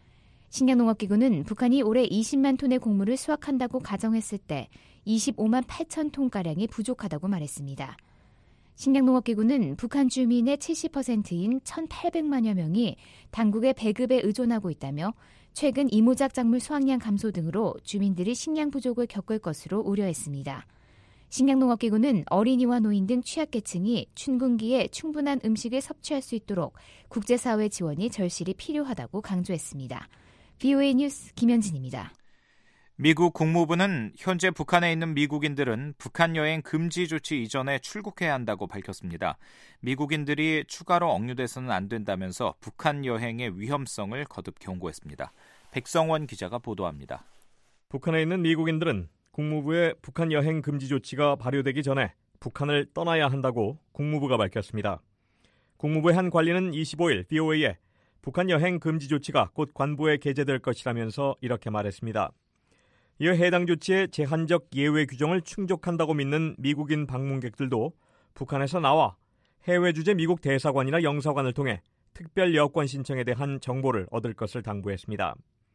식량농업기구는 북한이 올해 이십만 톤의 곡물을 수확한다고 가정했을 때 이십오만 팔천 톤가량이 부족하다고 말했습니다. 식량농업기구는 북한 주민의 칠십 퍼센트인 천팔백만여 명이 당국의 배급에 의존하고 있다며 최근 이모작 작물 수확량 감소 등으로 주민들이 식량 부족을 겪을 것으로 우려했습니다. 식량농업기구는 어린이와 노인 등 취약계층이 춘군기에 충분한 음식을 섭취할 수 있도록 국제사회 지원이 절실히 필요하다고 강조했습니다. 브이오에이 뉴스 김현진입니다. 미국 국무부는 현재 북한에 있는 미국인들은 북한 여행 금지 조치 이전에 출국해야 한다고 밝혔습니다. 미국인들이 추가로 억류돼서는 안 된다면서 북한 여행의 위험성을 거듭 경고했습니다. 백성원 기자가 보도합니다. 북한에 있는 미국인들은 국무부의 북한 여행 금지 조치가 발효되기 전에 북한을 떠나야 한다고 국무부가 밝혔습니다. 국무부의 한 관리는 이십오일 브이오에이에 북한 여행 금지 조치가 곧 관부에 게재될 것이라면서 이렇게 말했습니다. 이어 해당 조치의 제한적 예외 규정을 충족한다고 믿는 미국인 방문객들도 북한에서 나와 해외 주재 미국 대사관이나 영사관을 통해 특별 여권 신청에 대한 정보를 얻을 것을 당부했습니다.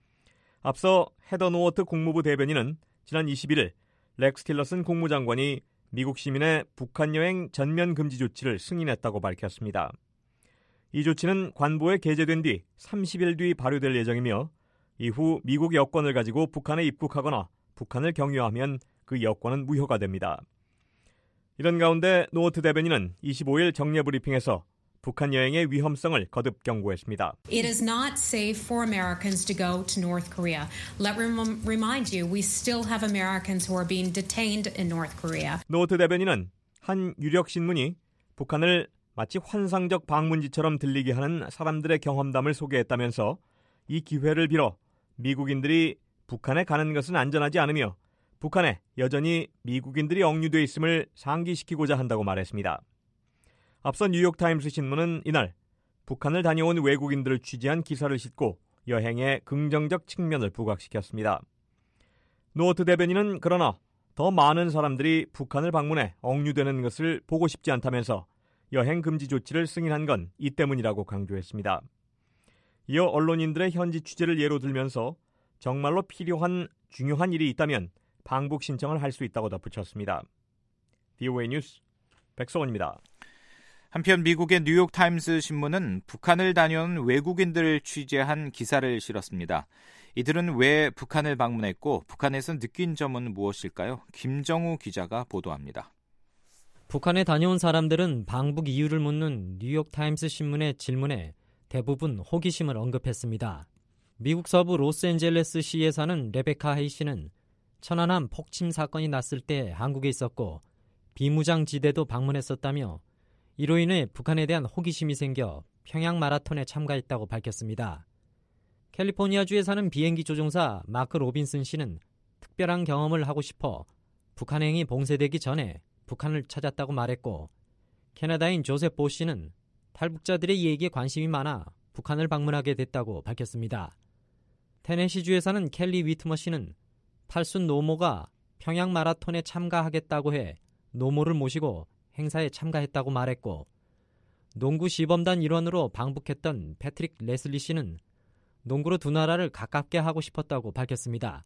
앞서 헤더 노어트 국무부 대변인은 지난 이십일일 렉스 틸러슨 국무장관이 미국 시민의 북한 여행 전면 금지 조치를 승인했다고 밝혔습니다. 이 조치는 관보에 게재된 뒤 삼십일 뒤 발효될 예정이며 이후 미국 여권을 가지고 북한에 입국하거나 북한을 경유하면 그 여권은 무효가 됩니다. 이런 가운데 노어트 대변인은 이십오일 정례 브리핑에서 북한 여행의 위험성을 거듭 경고했습니다. It is not safe for Americans to go to North Korea. Let me remind you, we still have Americans who are being detained in North Korea. 노어트 대변인은 한 유력 신문이 북한을 마치 환상적 방문지처럼 들리게 하는 사람들의 경험담을 소개했다면서 이 기회를 빌어 미국인들이 북한에 가는 것은 안전하지 않으며 북한에 여전히 미국인들이 억류돼 있음을 상기시키고자 한다고 말했습니다. 앞서 뉴욕타임스 신문은 이날 북한을 다녀온 외국인들을 취재한 기사를 싣고 여행의 긍정적 측면을 부각시켰습니다. 노어트 대변인은 그러나 더 많은 사람들이 북한을 방문해 억류되는 것을 보고 싶지 않다면서 여행 금지 조치를 승인한 건 이 때문이라고 강조했습니다. 이어 언론인들의 현지 취재를 예로 들면서 정말로 필요한 중요한 일이 있다면 방북 신청을 할 수 있다고 덧붙였습니다. 브이오에이 뉴스 백성원입니다. 한편 미국의 뉴욕타임스 신문은 북한을 다녀온 외국인들을 취재한 기사를 실었습니다. 이들은 왜 북한을 방문했고 북한에서 느낀 점은 무엇일까요? 김정우 기자가 보도합니다. 북한에 다녀온 사람들은 방북 이유를 묻는 뉴욕타임스 신문의 질문에 대부분 호기심을 언급했습니다. 미국 서부 로스앤젤레스시에 사는 레베카 헤이 씨는 천안함 폭침 사건이 났을 때 한국에 있었고 비무장지대도 방문했었다며 이로 인해 북한에 대한 호기심이 생겨 평양 마라톤에 참가했다고 밝혔습니다. 캘리포니아주에 사는 비행기 조종사 마크 로빈슨 씨는 특별한 경험을 하고 싶어 북한행이 봉쇄되기 전에 북한을 찾았다고 말했고 캐나다인 조셉 보 씨는 탈북자들의 얘기에 관심이 많아 북한을 방문하게 됐다고 밝혔습니다. 테네시주에 사는 켈리 위트머 씨는 팔순 노모가 평양 마라톤에 참가하겠다고 해 노모를 모시고 행사에 참가했다고 말했고 농구 시범단 일원으로 방북했던 패트릭 레슬리 씨는 농구로 두 나라를 가깝게 하고 싶었다고 밝혔습니다.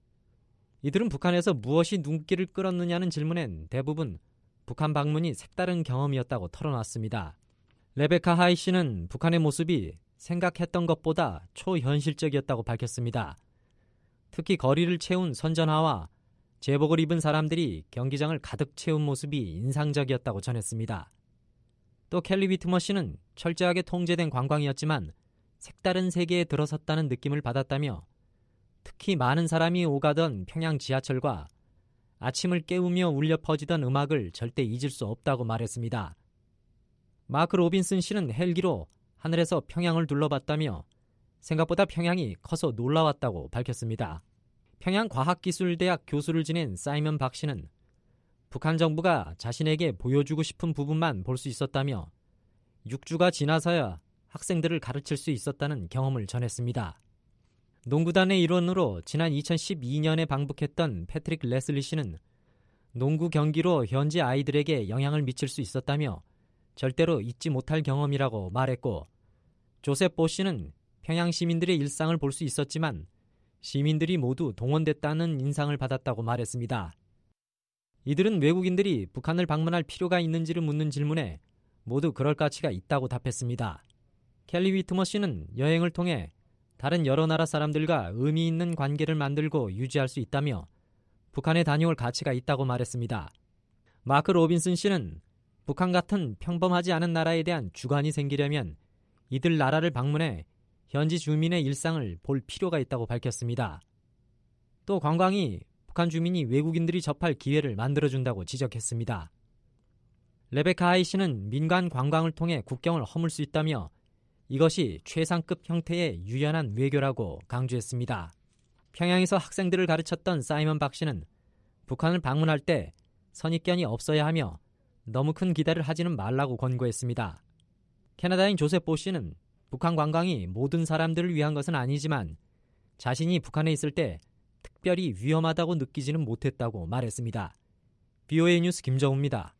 이들은 북한에서 무엇이 눈길을 끌었느냐는 질문엔 대부분 북한 방문이 색다른 경험이었다고 털어놨습니다. 레베카 하이 씨는 북한의 모습이 생각했던 것보다 초현실적이었다고 밝혔습니다. 특히 거리를 채운 선전화와 제복을 입은 사람들이 경기장을 가득 채운 모습이 인상적이었다고 전했습니다. 또 켈리 위트머 씨는 철저하게 통제된 관광이었지만 색다른 세계에 들어섰다는 느낌을 받았다며 특히 많은 사람이 오가던 평양 지하철과 아침을 깨우며 울려 퍼지던 음악을 절대 잊을 수 없다고 말했습니다. 마크 로빈슨 씨는 헬기로 하늘에서 평양을 둘러봤다며 생각보다 평양이 커서 놀라웠다고 밝혔습니다. 평양과학기술대학 교수를 지낸 사이먼 박 씨는 북한 정부가 자신에게 보여주고 싶은 부분만 볼 수 있었다며 육 주가 지나서야 학생들을 가르칠 수 있었다는 경험을 전했습니다. 농구단의 일원으로 지난 이천십이 년에 방북했던 패트릭 레슬리 씨는 농구 경기로 현지 아이들에게 영향을 미칠 수 있었다며 절대로 잊지 못할 경험이라고 말했고 조셉 보 씨는 평양 시민들의 일상을 볼 수 있었지만 시민들이 모두 동원됐다는 인상을 받았다고 말했습니다. 이들은 외국인들이 북한을 방문할 필요가 있는지를 묻는 질문에 모두 그럴 가치가 있다고 답했습니다. 켈리 위트머 씨는 여행을 통해 다른 여러 나라 사람들과 의미 있는 관계를 만들고 유지할 수 있다며 북한에 다녀올 가치가 있다고 말했습니다. 마크 로빈슨 씨는 북한 같은 평범하지 않은 나라에 대한 주관이 생기려면 이들 나라를 방문해 현지 주민의 일상을 볼 필요가 있다고 밝혔습니다. 또 관광이 북한 주민이 외국인들이 접할 기회를 만들어준다고 지적했습니다. 레베카 하이 씨는 민간 관광을 통해 국경을 허물 수 있다며 이것이 최상급 형태의 유연한 외교라고 강조했습니다. 평양에서 학생들을 가르쳤던 사이먼 박 씨는 북한을 방문할 때 선입견이 없어야 하며 너무 큰 기대를 하지는 말라고 권고했습니다. 캐나다인 조셉 보 씨는 북한 관광이 모든 사람들을 위한 것은 아니지만 자신이 북한에 있을 때 특별히 위험하다고 느끼지는 못했다고 말했습니다. 브이오에이 뉴스 김정우입니다.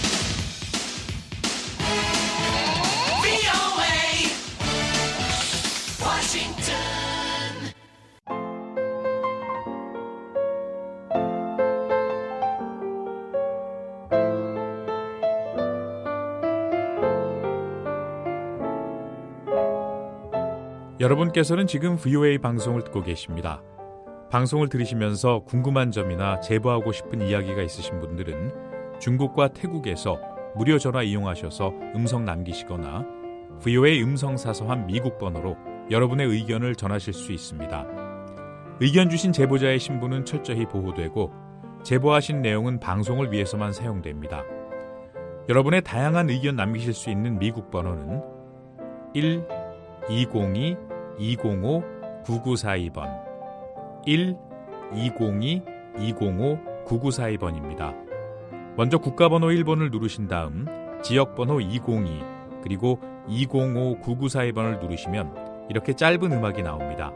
여러분께서는 지금 브이오에이 방송을 듣고 계십니다. 방송을 들으시면서 궁금한 점이나 제보하고 싶은 이야기가 있으신 분들은 중국과 태국에서 무료 전화 이용하셔서 음성 남기시거나 브이오에이 음성사서함 미국 번호로 여러분의 의견을 전하실 수 있습니다. 의견 주신 제보자의 신분은 철저히 보호되고 제보하신 내용은 방송을 위해서만 사용됩니다. 여러분의 다양한 의견 남기실 수 있는 미국 번호는 일 이공이 이공오 구구사이 번 일 이공이 이공오 구구사이 번입니다. 먼저 국가번호 일 번을 누르신 다음 지역번호 이공이 그리고 이공오 구구사이 번을 누르시면 이렇게 짧은 음악이 나옵니다.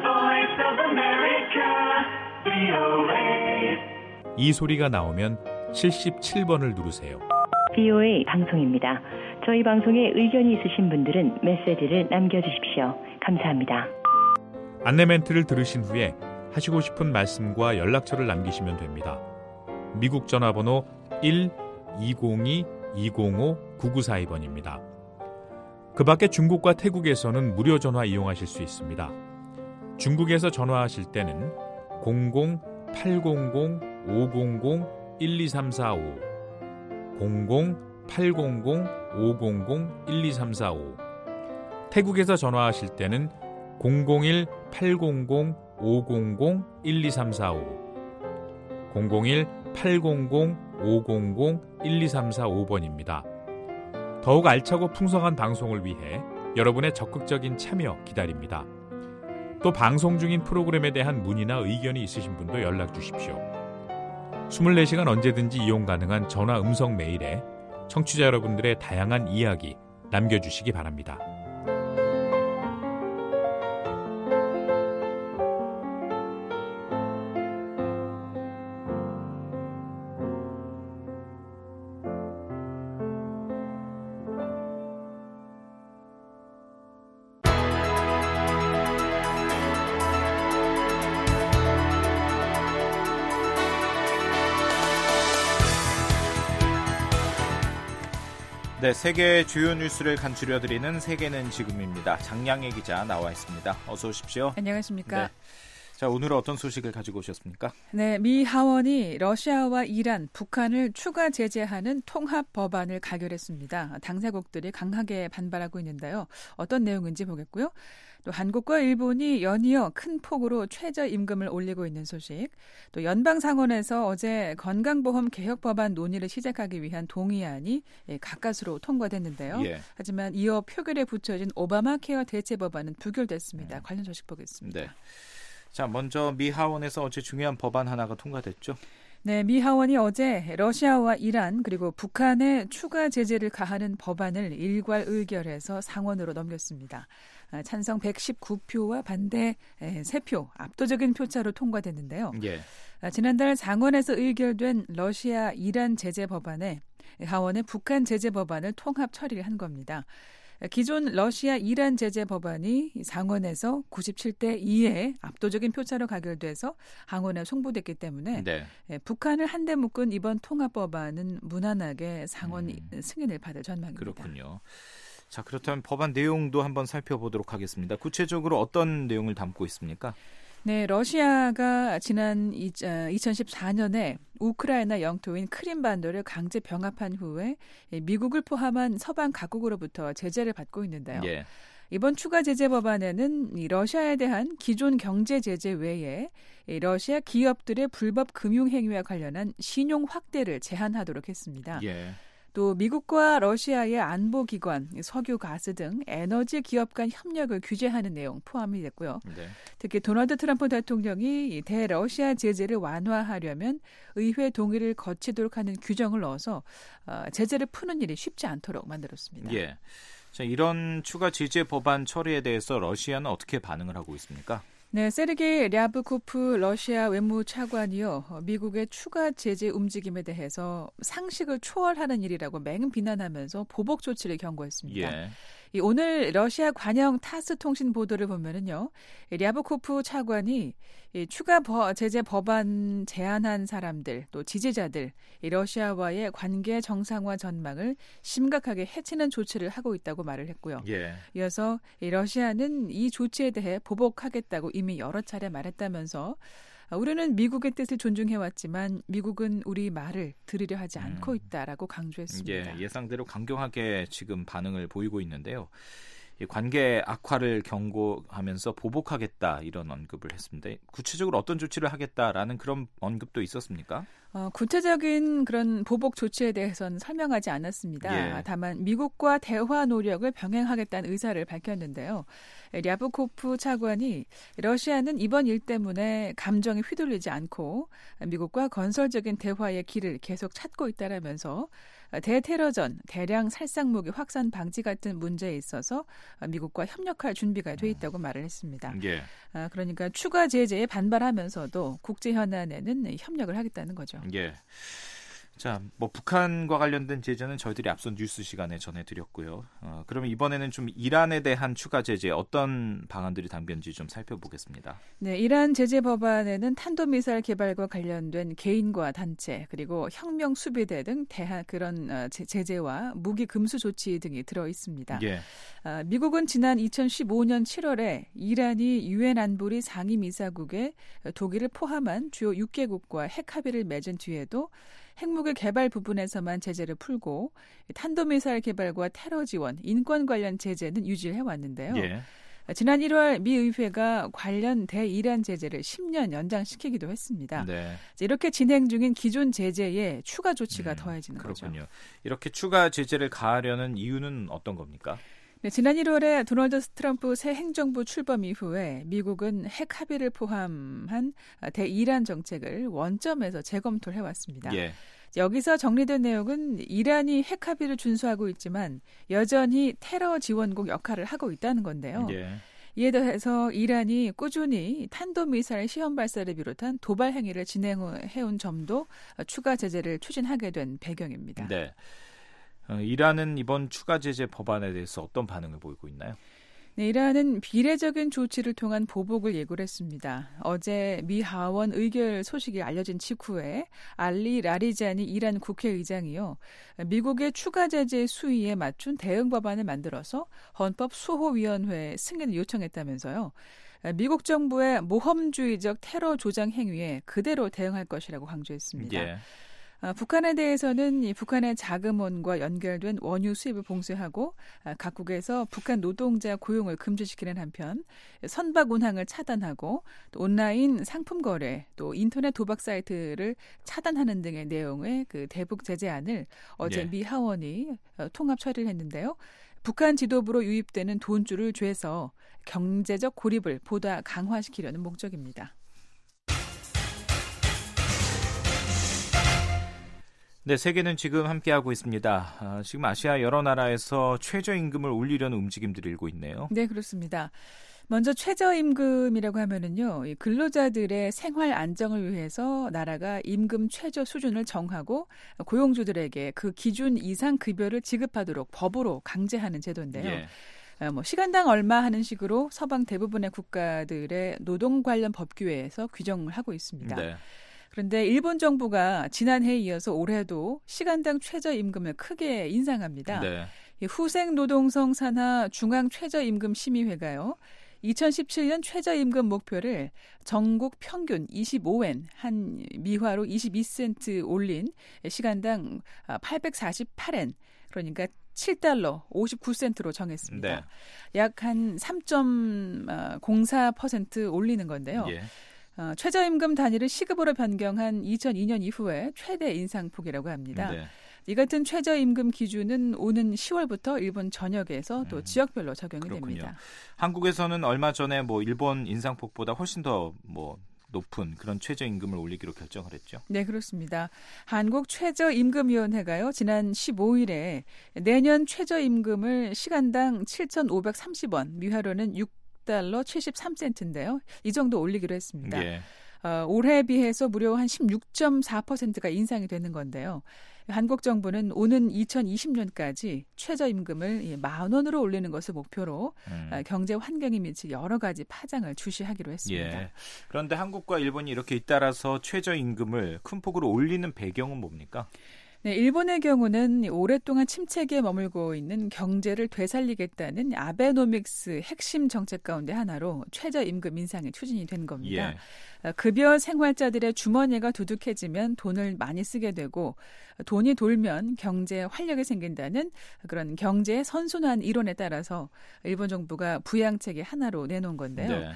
이 소리가 나오면 칠십칠 번을 누르세요. 브이오에이 방송입니다. 저희 방송에 의견이 있으신 분들은 메시지를 남겨주십시오. 감사합니다. 안내 멘트를 들으신 후에 하시고 싶은 말씀과 연락처를 남기시면 됩니다. 미국 전화번호 일 이공이 이공오 구구사이 번입니다. 그 밖에 중국과 태국에서는 무료 전화 이용하실 수 있습니다. 중국에서 전화하실 때는 공공 팔공공 오공공 일이삼사오 공공 팔공공 오공공 일이삼사오 태국에서 전화하실 때는 공공일 팔공공 오공공 일이삼사오 공공일 팔공공 오공공 일이삼사오 번입니다. 더욱 알차고 풍성한 방송을 위해 여러분의 적극적인 참여 기다립니다. 또 방송 중인 프로그램에 대한 문의나 의견이 있으신 분도 연락 주십시오. 이십사 시간 언제든지 이용 가능한 전화 음성 메일에 청취자 여러분들의 다양한 이야기 남겨주시기 바랍니다. 네, 세계 주요 뉴스를 간추려드리는 세계는 지금입니다. 장량혜 기자 나와 있습니다. 어서 오십시오. 안녕하십니까. 네. 자, 오늘은 어떤 소식을 가지고 오셨습니까? 네, 미 하원이 러시아와 이란, 북한을 추가 제재하는 통합 법안을 가결했습니다. 당사국들이 강하게 반발하고 있는데요. 어떤 내용인지 보겠고요. 또 한국과 일본이 연이어 큰 폭으로 최저임금을 올리고 있는 소식, 또 연방상원에서 어제 건강보험 개혁 법안 논의를 시작하기 위한 동의안이 가까스로 통과됐는데요. 예. 하지만 이어 표결에 붙여진 오바마 케어 대체 법안은 부결됐습니다. 음. 관련 소식 보겠습니다. 네. 자, 먼저 미 하원에서 어제 중요한 법안 하나가 통과됐죠. 네, 미 하원이 어제 러시아와 이란 그리고 북한에 추가 제재를 가하는 법안을 일괄 의결해서 상원으로 넘겼습니다. 찬성 백십구 표와 반대 세 표, 압도적인 표차로 통과됐는데요. 예. 지난달 상원에서 의결된 러시아, 이란 제재 법안에 하원의 북한 제재 법안을 통합 처리를 한 겁니다. 기존 러시아, 이란 제재 법안이 상원에서 구십칠 대 이의 압도적인 표차로 가결돼서 하원에 송부됐기 때문에 네. 북한을 한데 묶은 이번 통합 법안은 무난하게 상원 음. 승인을 받을 전망입니다. 그렇군요. 자, 그렇다면 법안 내용도 한번 살펴보도록 하겠습니다. 구체적으로 어떤 내용을 담고 있습니까? 네, 러시아가 지난 이천십사 년에 우크라이나 영토인 크림반도를 강제 병합한 후에 미국을 포함한 서방 각국으로부터 제재를 받고 있는데요. 예. 이번 추가 제재 법안에는 이 러시아에 대한 기존 경제 제재 외에 이 러시아 기업들의 불법 금융 행위와 관련한 신용 확대를 제한하도록 했습니다. 예. 또 미국과 러시아의 안보기관, 석유, 가스 등 에너지 기업 간 협력을 규제하는 내용 포함이 됐고요. 네. 특히 도널드 트럼프 대통령이 대러시아 제재를 완화하려면 의회 동의를 거치도록 하는 규정을 넣어서 제재를 푸는 일이 쉽지 않도록 만들었습니다. 예. 자, 이런 추가 제재 법안 처리에 대해서 러시아는 어떻게 반응을 하고 있습니까? 네, 세르게이 랴브코프 러시아 외무차관이요. 미국의 추가 제재 움직임에 대해서 상식을 초월하는 일이라고 맹비난하면서 보복 조치를 경고했습니다. 예. 이 오늘 러시아 관영 타스 통신 보도를 보면은요, 랴브코프 차관이 이 추가 버, 제재 법안 제안한 사람들 또 지지자들 이 러시아와의 관계 정상화 전망을 심각하게 해치는 조치를 하고 있다고 말을 했고요. 예. 이어서 이 러시아는 이 조치에 대해 보복하겠다고 이미 여러 차례 말했다면서 우리는 미국의 뜻을 존중해왔지만 미국은 우리 말을 들으려 하지 않고 있다라고 강조했습니다. 예, 예상대로 강경하게 지금 반응을 보이고 있는데요. 이 관계 악화를 경고하면서 보복하겠다 이런 언급을 했습니다. 구체적으로 어떤 조치를 하겠다라는 그런 언급도 있었습니까? 어, 구체적인 그런 보복 조치에 대해서는 설명하지 않았습니다. 예. 다만 미국과 대화 노력을 병행하겠다는 의사를 밝혔는데요. 랴브코프 차관이 러시아는 이번 일 때문에 감정에 휘둘리지 않고 미국과 건설적인 대화의 길을 계속 찾고 있다라면서 대테러전, 대량 살상무기 확산 방지 같은 문제에 있어서 미국과 협력할 준비가 돼 있다고 말을 했습니다. 예. 그러니까 추가 제재에 반발하면서도 국제 현안에는 협력을 하겠다는 거죠. 예. 자, 뭐 북한과 관련된 제재는 저희들이 앞선 뉴스 시간에 전해드렸고요. 어, 그러면 이번에는 좀 이란에 대한 추가 제재 어떤 방안들이 담겼는지 좀 살펴보겠습니다. 네, 이란 제재 법안에는 탄도미사일 개발과 관련된 개인과 단체 그리고 혁명 수비대 등 대한 그런 어, 제재와 무기 금수 조치 등이 들어 있습니다. 예. 어, 미국은 지난 이천십오 년 칠월에 이란이 유엔 안보리 상임이사국에 독일을 포함한 주요 육 개국과 핵 합의를 맺은 뒤에도 핵무기 개발 부분에서만 제재를 풀고 탄도미사일 개발과 테러 지원, 인권 관련 제재는 유지해 왔는데요. 예. 지난 일월 미 의회가 관련 대이란 제재를 십 년 연장시키기도 했습니다. 네. 이렇게 진행 중인 기존 제재에 추가 조치가 음, 더해지는 그렇군요. 거죠. 이렇게 추가 제재를 가하려는 이유는 어떤 겁니까? 네, 지난 일월에 도널드 트럼프 새 행정부 출범 이후에 미국은 핵 합의를 포함한 대이란 정책을 원점에서 재검토를 해왔습니다. 예. 여기서 정리된 내용은 이란이 핵 합의를 준수하고 있지만 여전히 테러 지원국 역할을 하고 있다는 건데요. 예. 이에 더해서 이란이 꾸준히 탄도미사일 시험 발사를 비롯한 도발 행위를 진행해온 점도 추가 제재를 추진하게 된 배경입니다. 네. 어, 이란은 이번 추가 제재 법안에 대해서 어떤 반응을 보이고 있나요? 네, 이란은 비례적인 조치를 통한 보복을 예고를 했습니다. 어제 미 하원 의결 소식이 알려진 직후에 알리 라리자니 이란 국회의장이요. 미국의 추가 제재 수위에 맞춘 대응 법안을 만들어서 헌법 수호위원회에 승인을 요청했다면서요. 미국 정부의 모험주의적 테러 조장 행위에 그대로 대응할 것이라고 강조했습니다. 예. 아, 북한에 대해서는 이 북한의 자금원과 연결된 원유 수입을 봉쇄하고 아, 각국에서 북한 노동자 고용을 금지시키는 한편 선박 운항을 차단하고 또 온라인 상품 거래 또 인터넷 도박 사이트를 차단하는 등의 내용의 그 대북 제재안을 어제 예. 미 하원이 어, 통합 처리를 했는데요. 북한 지도부로 유입되는 돈줄을 죄서 경제적 고립을 보다 강화시키려는 목적입니다. 네, 세계는 지금 함께하고 있습니다. 아, 지금 아시아 여러 나라에서 최저임금을 올리려는 움직임들이 일고 있네요. 네, 그렇습니다. 먼저 최저임금이라고 하면은요, 이 근로자들의 생활 안정을 위해서 나라가 임금 최저 수준을 정하고 고용주들에게 그 기준 이상 급여를 지급하도록 법으로 강제하는 제도인데요. 예. 뭐 시간당 얼마 하는 식으로 서방 대부분의 국가들의 노동 관련 법규에서 규정을 하고 있습니다. 네. 그런데 일본 정부가 지난해에 이어서 올해도 시간당 최저임금을 크게 인상합니다. 네. 후생노동성 산하 중앙최저임금심의회가요. 이천십칠 년 최저임금 목표를 전국 평균 이십오 엔, 한 미화로 이십이 센트 올린 시간당 팔백사십팔 엔, 그러니까 칠 달러 오십구 센트로 정했습니다. 네. 약 한 삼 점 공사 퍼센트 올리는 건데요. 예. 어, 최저임금 단위를 시급으로 변경한 이천이 년 이후에 최대 인상폭이라고 합니다. 네. 이 같은 최저임금 기준은 오는 시월부터 일본 전역에서 또 지역별로 적용이 그렇군요. 됩니다. 한국에서는 얼마 전에 뭐 일본 인상폭보다 훨씬 더 뭐 높은 그런 최저임금을 올리기로 결정을 했죠. 네, 그렇습니다. 한국 최저임금위원회가요, 지난 십오 일에 내년 최저임금을 시간당 칠천오백삼십 원, 미화로는 육 달러 칠십삼 센트인데요. 이 정도 올리기로 했습니다. 예. 어, 올해에 비해서 무려 한 십육 점 사 퍼센트가 인상이 되는 건데요. 한국 정부는 오는 이천이십 년까지 최저임금을 만 원으로 올리는 것을 목표로 음. 경제 환경에 미칠 여러 가지 파장을 주시하기로 했습니다. 예. 그런데 한국과 일본이 이렇게 잇따라서 최저임금을 큰 폭으로 올리는 배경은 뭡니까? 네, 일본의 경우는 오랫동안 침체기에 머물고 있는 경제를 되살리겠다는 아베노믹스 핵심 정책 가운데 하나로 최저임금 인상이 추진이 된 겁니다. 예. 급여 생활자들의 주머니가 두둑해지면 돈을 많이 쓰게 되고 돈이 돌면 경제에 활력이 생긴다는 그런 경제의 선순환 이론에 따라서 일본 정부가 부양책의 하나로 내놓은 건데요. 네.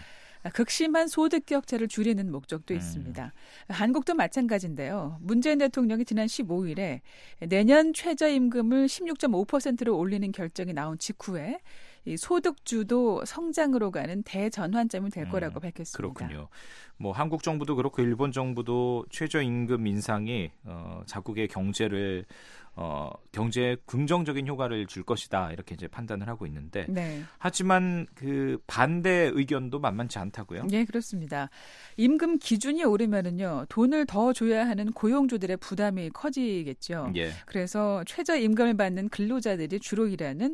극심한 소득 격차를 줄이는 목적도 음. 있습니다. 한국도 마찬가지인데요. 문재인 대통령이 지난 십오 일에 내년 최저임금을 십육 점 오 퍼센트로 올리는 결정이 나온 직후에 이 소득주도 성장으로 가는 대전환점이 될 거라고 음, 밝혔습니다. 그렇군요. 뭐 한국 정부도 그렇고 일본 정부도 최저임금 인상이 어, 자국의 경제를 어, 경제에 긍정적인 효과를 줄 것이다 이렇게 이제 판단을 하고 있는데 네. 하지만 그 반대 의견도 만만치 않다고요? 네, 그렇습니다. 임금 기준이 오르면은요 돈을 더 줘야 하는 고용주들의 부담이 커지겠죠. 예. 그래서 최저임금을 받는 근로자들이 주로 일하는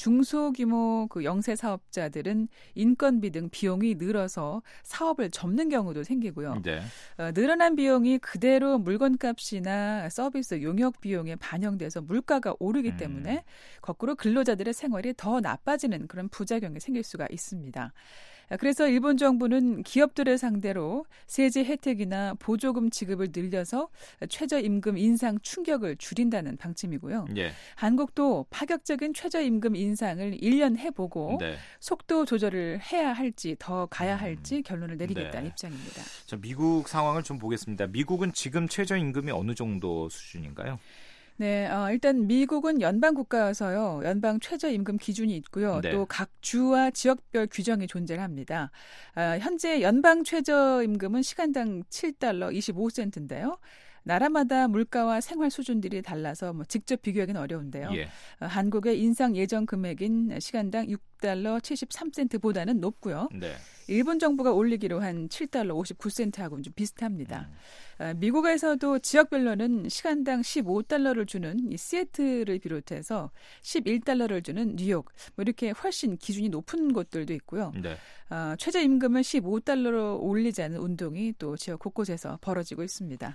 중소규모 그 영세 사업자들은 인건비 등 비용이 늘어서 사업을 접는 경우도 생기고요. 네. 어, 늘어난 비용이 그대로 물건값이나 서비스 용역 비용에 반영돼서 물가가 오르기 음. 때문에 거꾸로 근로자들의 생활이 더 나빠지는 그런 부작용이 생길 수가 있습니다. 그래서 일본 정부는 기업들을 상대로 세제 혜택이나 보조금 지급을 늘려서 최저임금 인상 충격을 줄인다는 방침이고요. 예. 한국도 파격적인 최저임금 인상을 일 년 해보고 네. 속도 조절을 해야 할지 더 가야 할지 결론을 내리겠다는 네. 입장입니다. 자, 미국 상황을 좀 보겠습니다. 미국은 지금 최저임금이 어느 정도 수준인가요? 네, 어, 일단 미국은 연방 국가여서요. 연방 최저임금 기준이 있고요. 네. 또 각 주와 지역별 규정이 존재를 합니다. 어, 현재 연방 최저임금은 시간당 칠 달러 이십오 센트인데요. 나라마다 물가와 생활 수준들이 달라서 뭐 직접 비교하기는 어려운데요. 예. 어, 한국의 인상 예정 금액인 시간당 육 달러 칠십삼 센트보다는 높고요. 네. 일본 정부가 올리기로 한 칠 달러 오십구 센트하고는 좀 비슷합니다. 음. 어, 미국에서도 지역별로는 시간당 십오 달러를 주는 이 시애틀을 비롯해서 십일 달러를 주는 뉴욕, 뭐 이렇게 훨씬 기준이 높은 곳들도 있고요. 네. 어, 최저임금을 십오 달러로 올리자는 운동이 또 지역 곳곳에서 벌어지고 있습니다.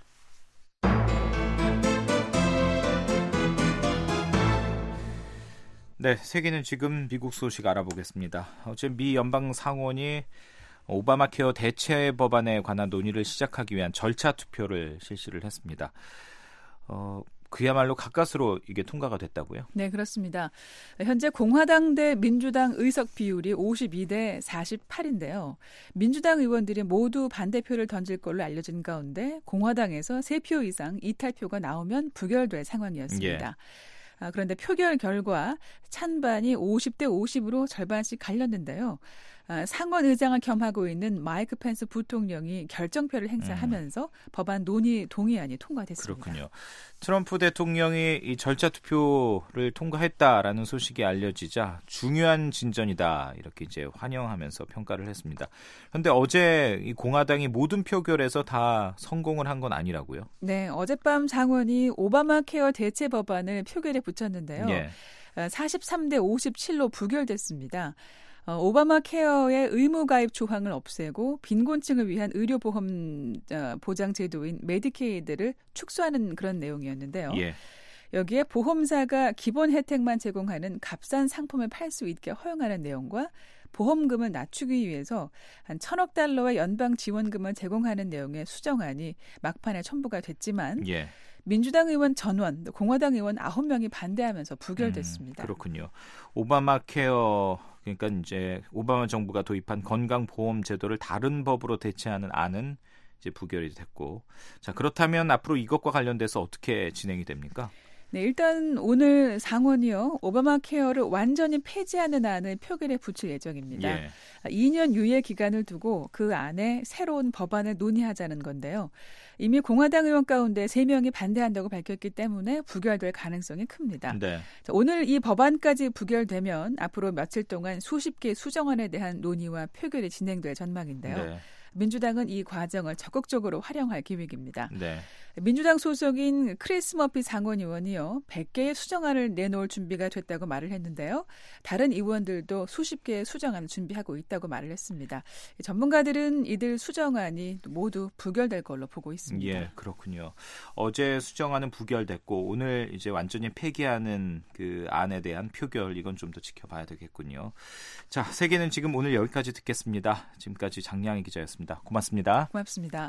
네, 세계는 지금 미국 소식 알아보겠습니다. 어제 미 연방 상원이 오바마 케어 대체 법안에 관한 논의를 시작하기 위한 절차 투표를 실시를 했습니다. 어, 그야말로 가까스로 이게 통과가 됐다고요? 네, 그렇습니다. 현재 공화당 대 민주당 의석 비율이 오십이 대 사십팔인데요. 민주당 의원들이 모두 반대표를 던질 걸로 알려진 가운데 공화당에서 세 표 이상 이탈표가 나오면 부결될 상황이었습니다. 예. 아, 그런데 표결 결과 찬반이 오십 대 오십으로 절반씩 갈렸는데요. 아, 상원 의장을 겸하고 있는 마이크 펜스 부통령이 결정표를 행사하면서 음. 법안 논의 동의안이 통과됐습니다. 그렇군요. 트럼프 대통령이 이 절차 투표를 통과했다라는 소식이 알려지자 중요한 진전이다 이렇게 이제 환영하면서 평가를 했습니다. 그런데 어제 이 공화당이 모든 표결에서 다 성공을 한 건 아니라고요? 네, 어젯밤 상원이 오바마 케어 대체 법안을 표결에 붙였는데요. 예. 사십삼 대 오십칠로 부결됐습니다. 어, 오바마 케어의 의무 가입 조항을 없애고 빈곤층을 위한 의료보험 어, 보장 제도인 메디케이드를 축소하는 그런 내용이었는데요. 예. 여기에 보험사가 기본 혜택만 제공하는 값싼 상품을 팔 수 있게 허용하는 내용과 보험금을 낮추기 위해서 한 천억 달러의 연방 지원금을 제공하는 내용의 수정안이 막판에 첨부가 됐지만 예. 민주당 의원 전원, 공화당 의원 아홉 명이 반대하면서 부결됐습니다. 음, 그렇군요. 오바마 케어, 그러니까 이제 오바마 정부가 도입한 건강보험 제도를 다른 법으로 대체하는 안은 이제 부결이 됐고, 자, 그렇다면 앞으로 이것과 관련돼서 어떻게 진행이 됩니까? 네, 일단 오늘 상원이요, 오바마 케어를 완전히 폐지하는 안을 표결에 붙일 예정입니다. 예. 이 년 유예 기간을 두고 그 안에 새로운 법안을 논의하자는 건데요. 이미 공화당 의원 가운데 세 명이 반대한다고 밝혔기 때문에 부결될 가능성이 큽니다. 네. 자, 오늘 이 법안까지 부결되면 앞으로 며칠 동안 수십 개 수정안에 대한 논의와 표결이 진행될 전망인데요. 네. 민주당은 이 과정을 적극적으로 활용할 계획입니다. 네. 민주당 소속인 크리스 머피 상원의원이요, 백 개의 수정안을 내놓을 준비가 됐다고 말을 했는데요. 다른 의원들도 수십 개의 수정안을 준비하고 있다고 말을 했습니다. 전문가들은 이들 수정안이 모두 부결될 걸로 보고 있습니다. 예, 그렇군요. 어제 수정안은 부결됐고 오늘 이제 완전히 폐기하는 그 안에 대한 표결, 이건 좀 더 지켜봐야 되겠군요. 자, 세계는 지금 오늘 여기까지 듣겠습니다. 지금까지 장량희 기자였습니다. 고맙습니다. 고맙습니다.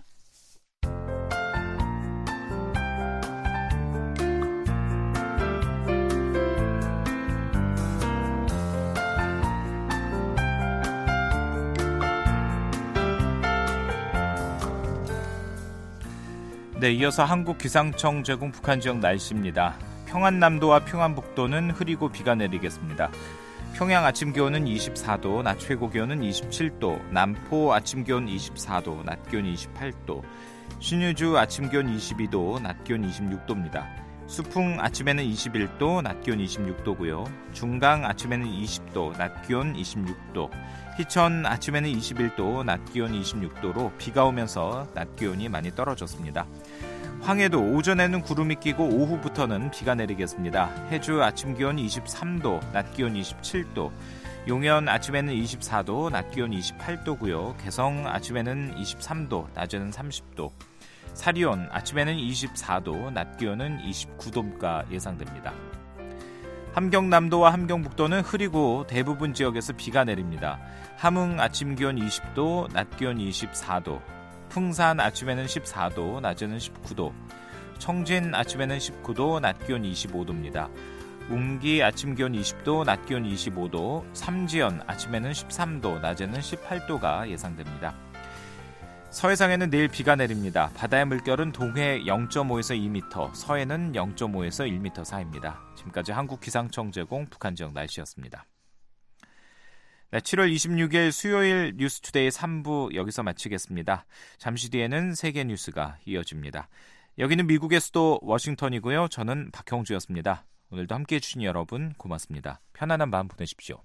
네, 이어서 한국기상청 제공 북한 지역 날씨입니다. 평안남도와 평안북도는 흐리고 비가 내리겠습니다. 평양 아침 기온은 이십사 도, 낮 최고 기온은 이십칠 도, 남포 아침 기온 이십사 도, 낮 기온 이십팔 도, 신의주 아침 기온 이십이 도, 낮 기온 이십육 도입니다. 수풍 아침에는 이십일 도, 낮 기온 이십육 도고요. 중강 아침에는 이십 도, 낮 기온 이십육 도, 희천 아침에는 이십일 도, 낮 기온 이십육 도로 비가 오면서 낮 기온이 많이 떨어졌습니다. 황해도 오전에는 구름이 끼고 오후부터는 비가 내리겠습니다. 해주 아침 기온 이십삼 도, 낮 기온 이십칠 도, 용현 아침에는 이십사 도, 낮 기온 이십팔 도고요. 개성 아침에는 이십삼 도, 낮에는 삼십 도, 사리온 아침에는 이십사 도, 낮 기온은 이십구 도가 예상됩니다. 함경남도와 함경북도는 흐리고 대부분 지역에서 비가 내립니다. 함흥 아침 기온 이십 도, 낮 기온 이십사 도, 풍산 아침에는 십사 도, 낮에는 십구 도, 청진 아침에는 십구 도, 낮 기온 이십오 도입니다. 웅기 아침 기온 이십 도, 낮 기온 이십오 도, 삼지연 아침에는 십삼 도, 낮에는 십팔 도가 예상됩니다. 서해상에는 내일 비가 내립니다. 바다의 물결은 동해 영 점 오에서 이 미터, 서해는 영 점 오에서 일 미터 사이입니다. 지금까지 한국기상청 제공 북한 지역 날씨였습니다. 네, 칠월 이십육일 수요일 뉴스투데이 삼 부 여기서 마치겠습니다. 잠시 뒤에는 세계 뉴스가 이어집니다. 여기는 미국의 수도 워싱턴이고요. 저는 박형주였습니다. 오늘도 함께해 주신 여러분 고맙습니다. 편안한 밤 보내십시오.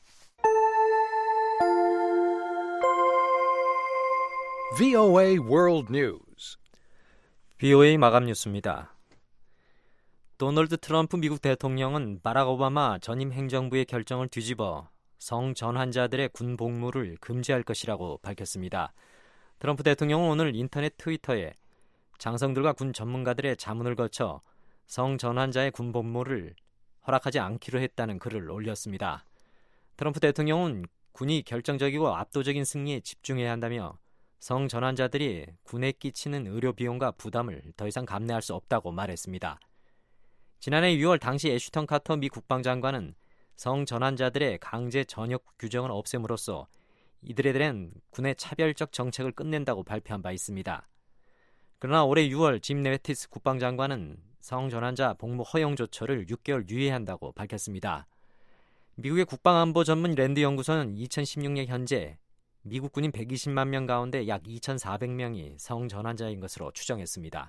브이오에이 World News. 브이오에이 마감 뉴스입니다. 도널드 트럼프 미국 대통령은 바락 오바마 전임 행정부의 결정을 뒤집어 성전환자들의 군 복무를 금지할 것이라고 밝혔습니다. 트럼프 대통령은 오늘 인터넷 트위터에 장성들과 군 전문가들의 자문을 거쳐 성전환자의 군 복무를 허락하지 않기로 했다는 글을 올렸습니다. 트럼프 대통령은 군이 결정적이고 압도적인 승리에 집중해야 한다며 성전환자들이 군에 끼치는 의료 비용과 부담을 더 이상 감내할 수 없다고 말했습니다. 지난해 유월 당시 애슈턴 카터 미 국방장관은 성전환자들의 강제 전역 규정을 없앰으로써 이들에 대한 군의 차별적 정책을 끝낸다고 발표한 바 있습니다. 그러나 올해 유월 짐 네티스 국방장관은 성전환자 복무 허용 조처를 육 개월 유예한다고 밝혔습니다. 미국의 국방안보 전문 랜드 연구소는 이천십육 년 현재 미국 군인 백이십만 명 가운데 약 이천사백 명이 성전환자인 것으로 추정했습니다.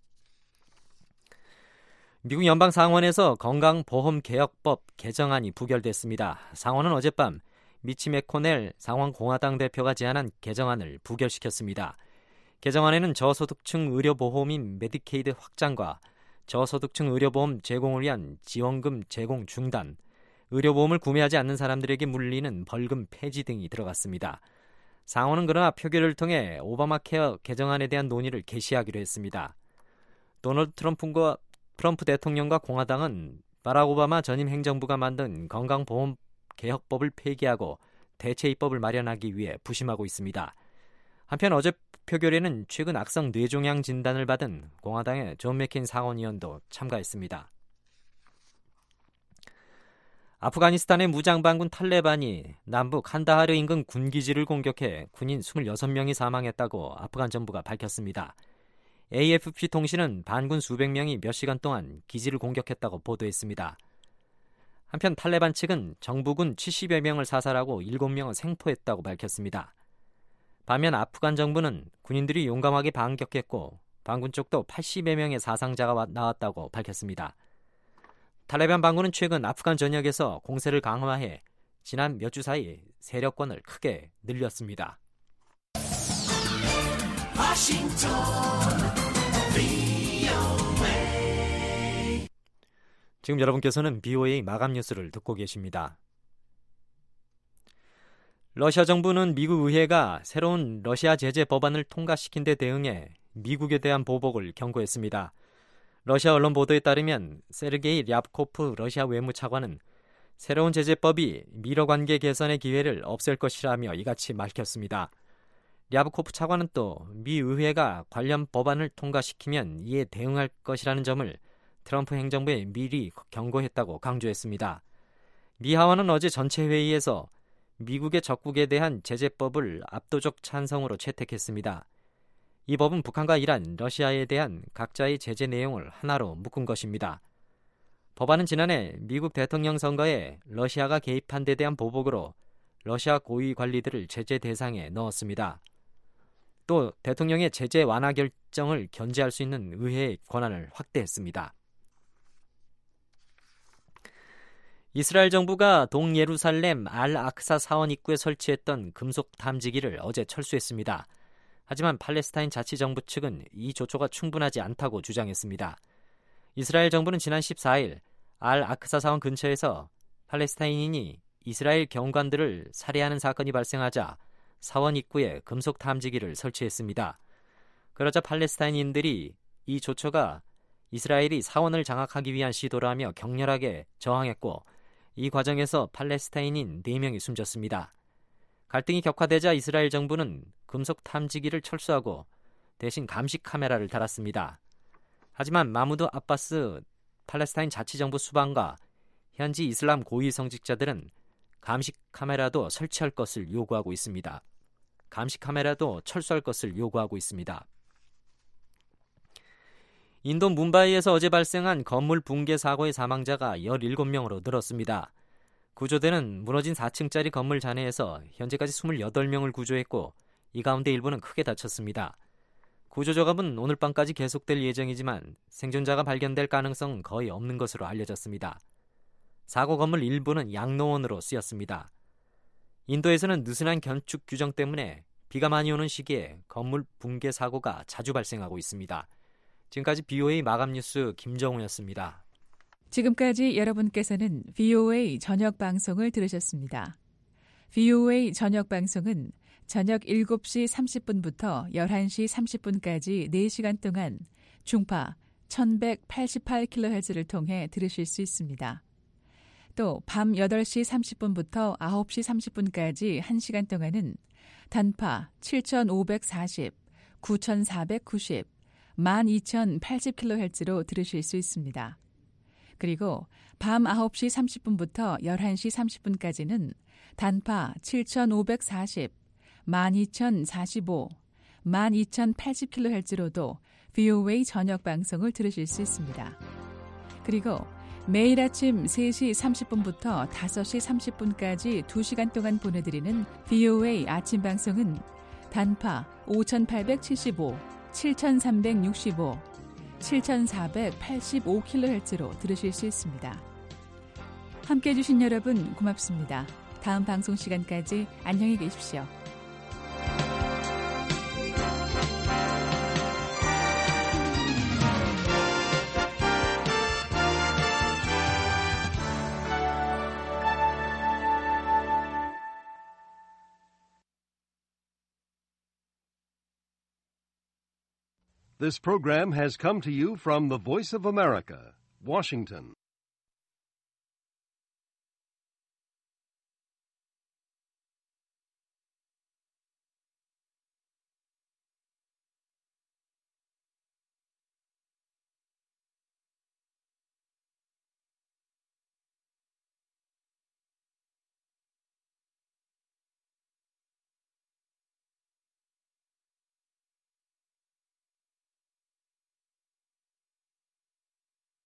미국 연방 상원에서 건강보험개혁법 개정안이 부결됐습니다. 상원은 어젯밤 미치 매코넬 상원 공화당 대표가 제안한 개정안을 부결시켰습니다. 개정안에는 저소득층 의료보험인 메디케이드 확장과 저소득층 의료보험 제공을 위한 지원금 제공 중단, 의료보험을 구매하지 않는 사람들에게 물리는 벌금 폐지 등이 들어갔습니다. 상원은 그러나 표결을 통해 오바마 케어 개정안에 대한 논의를 개시하기로 했습니다. 도널드 트럼프가 트럼프 대통령과 공화당은 바락 오바마 전임 행정부가 만든 건강보험 개혁법을 폐기하고 대체 입법을 마련하기 위해 부심하고 있습니다. 한편 어제 표결에는 최근 악성 뇌종양 진단을 받은 공화당의 존 맥케인 상원의원도 참가했습니다. 아프가니스탄의 무장반군 탈레반이 남부 칸다하르 인근 군기지를 공격해 군인 이십육 명이 사망했다고 아프간 정부가 밝혔습니다. 에이에프피 통신은 반군 수백 명이 몇 시간 동안 기지를 공격했다고 보도했습니다. 한편 탈레반 측은 정부군 칠십여 명을 사살하고 일곱 명을 생포했다고 밝혔습니다. 반면 아프간 정부는 군인들이 용감하게 반격했고 반군 쪽도 팔십여 명의 사상자가 나왔다고 밝혔습니다. 탈레반 반군은 최근 아프간 전역에서 공세를 강화해 지난 몇 주 사이 세력권을 크게 늘렸습니다. 워싱턴 브이오에이. 지금 여러분께서는 브이오에이 마감 뉴스를 듣고 계십니다. 러시아 정부는 미국 의회가 새로운 러시아 제재 법안을 통과시킨 데 대응해 미국에 대한 보복을 경고했습니다. 러시아 언론 보도에 따르면 세르게이 랴브코프 러시아 외무차관은 새로운 제재법이 미러 관계 개선의 기회를 없앨 것이라며 이같이 밝혔습니다. 랴브코프 차관은 또 미 의회가 관련 법안을 통과시키면 이에 대응할 것이라는 점을 트럼프 행정부에 미리 경고했다고 강조했습니다. 미 하원은 어제 전체 회의에서 미국의 적국에 대한 제재법을 압도적 찬성으로 채택했습니다. 이 법은 북한과 이란, 러시아에 대한 각자의 제재 내용을 하나로 묶은 것입니다. 법안은 지난해 미국 대통령 선거에 러시아가 개입한 데 대한 보복으로 러시아 고위 관리들을 제재 대상에 넣었습니다. 또 대통령의 제재 완화 결정을 견제할 수 있는 의회의 권한을 확대했습니다. 이스라엘 정부가 동예루살렘 알-아크사 사원 입구에 설치했던 금속 탐지기를 어제 철수했습니다. 하지만 팔레스타인 자치정부 측은 이 조처가 충분하지 않다고 주장했습니다. 이스라엘 정부는 지난 십사일 알-아크사 사원 근처에서 팔레스타인인이 이스라엘 경관들을 살해하는 사건이 발생하자 사원 입구에 금속 탐지기를 설치했습니다. 그러자 팔레스타인인들이 이 조처가 이스라엘이 사원을 장악하기 위한 시도라며 격렬하게 저항했고 이 과정에서 팔레스타인인 네 명이 숨졌습니다. 갈등이 격화되자 이스라엘 정부는 금속 탐지기를 철수하고 대신 감시 카메라를 달았습니다. 하지만 마무드 아바스 팔레스타인 자치정부 수반과 현지 이슬람 고위 성직자들은 감시 카메라도 설치할 것을 요구하고 있습니다. 감시 카메라도 철수할 것을 요구하고 있습니다. 인도 뭄바이에서 어제 발생한 건물 붕괴 사고의 사망자가 열일곱 명으로 늘었습니다. 구조대는 무너진 사 층짜리 건물 잔해에서 현재까지 이십팔 명을 구조했고 이 가운데 일부는 크게 다쳤습니다. 구조 작업은 오늘 밤까지 계속될 예정이지만 생존자가 발견될 가능성은 거의 없는 것으로 알려졌습니다. 사고 건물 일부는 양로원으로 쓰였습니다. 인도에서는 느슨한 건축 규정 때문에 비가 많이 오는 시기에 건물 붕괴 사고가 자주 발생하고 있습니다. 지금까지 브이오에이 마감 뉴스 김정우였습니다. 지금까지 여러분께서는 브이오에이 저녁 방송을 들으셨습니다. 브이오에이 저녁 방송은 저녁 일곱 시 삼십 분부터 열한 시 삼십 분까지 네 시간 동안 중파 천백팔십팔 킬로헤르츠를 통해 들으실 수 있습니다. 또 밤 여덟 시 삼십 분부터 아홉 시 삼십 분까지 한 시간 동안은 단파 칠천오백사십, 구천사백구십, 만 이천팔십 킬로헤르츠로 들으실 수 있습니다. 그리고 밤 아홉 시 삼십 분부터 열한 시 삼십 분까지는 단파 칠천오백사십, 만 이천사십오, 만 이천팔십 킬로헤르츠로도 브이오에이 저녁 방송을 들으실 수 있습니다. 그리고 매일 아침 세 시 삼십 분부터 다섯 시 삼십 분까지 두 시간 동안 보내드리는 브이오에이 아침 방송은 단파 오천팔백칠십오, 칠천삼백육십오, 칠천사백팔십오 킬로헤르츠로 들으실 수 있습니다. 함께해 주신 여러분 고맙습니다. 다음 방송 시간까지 안녕히 계십시오. This program has come to you from the Voice of America, Washington.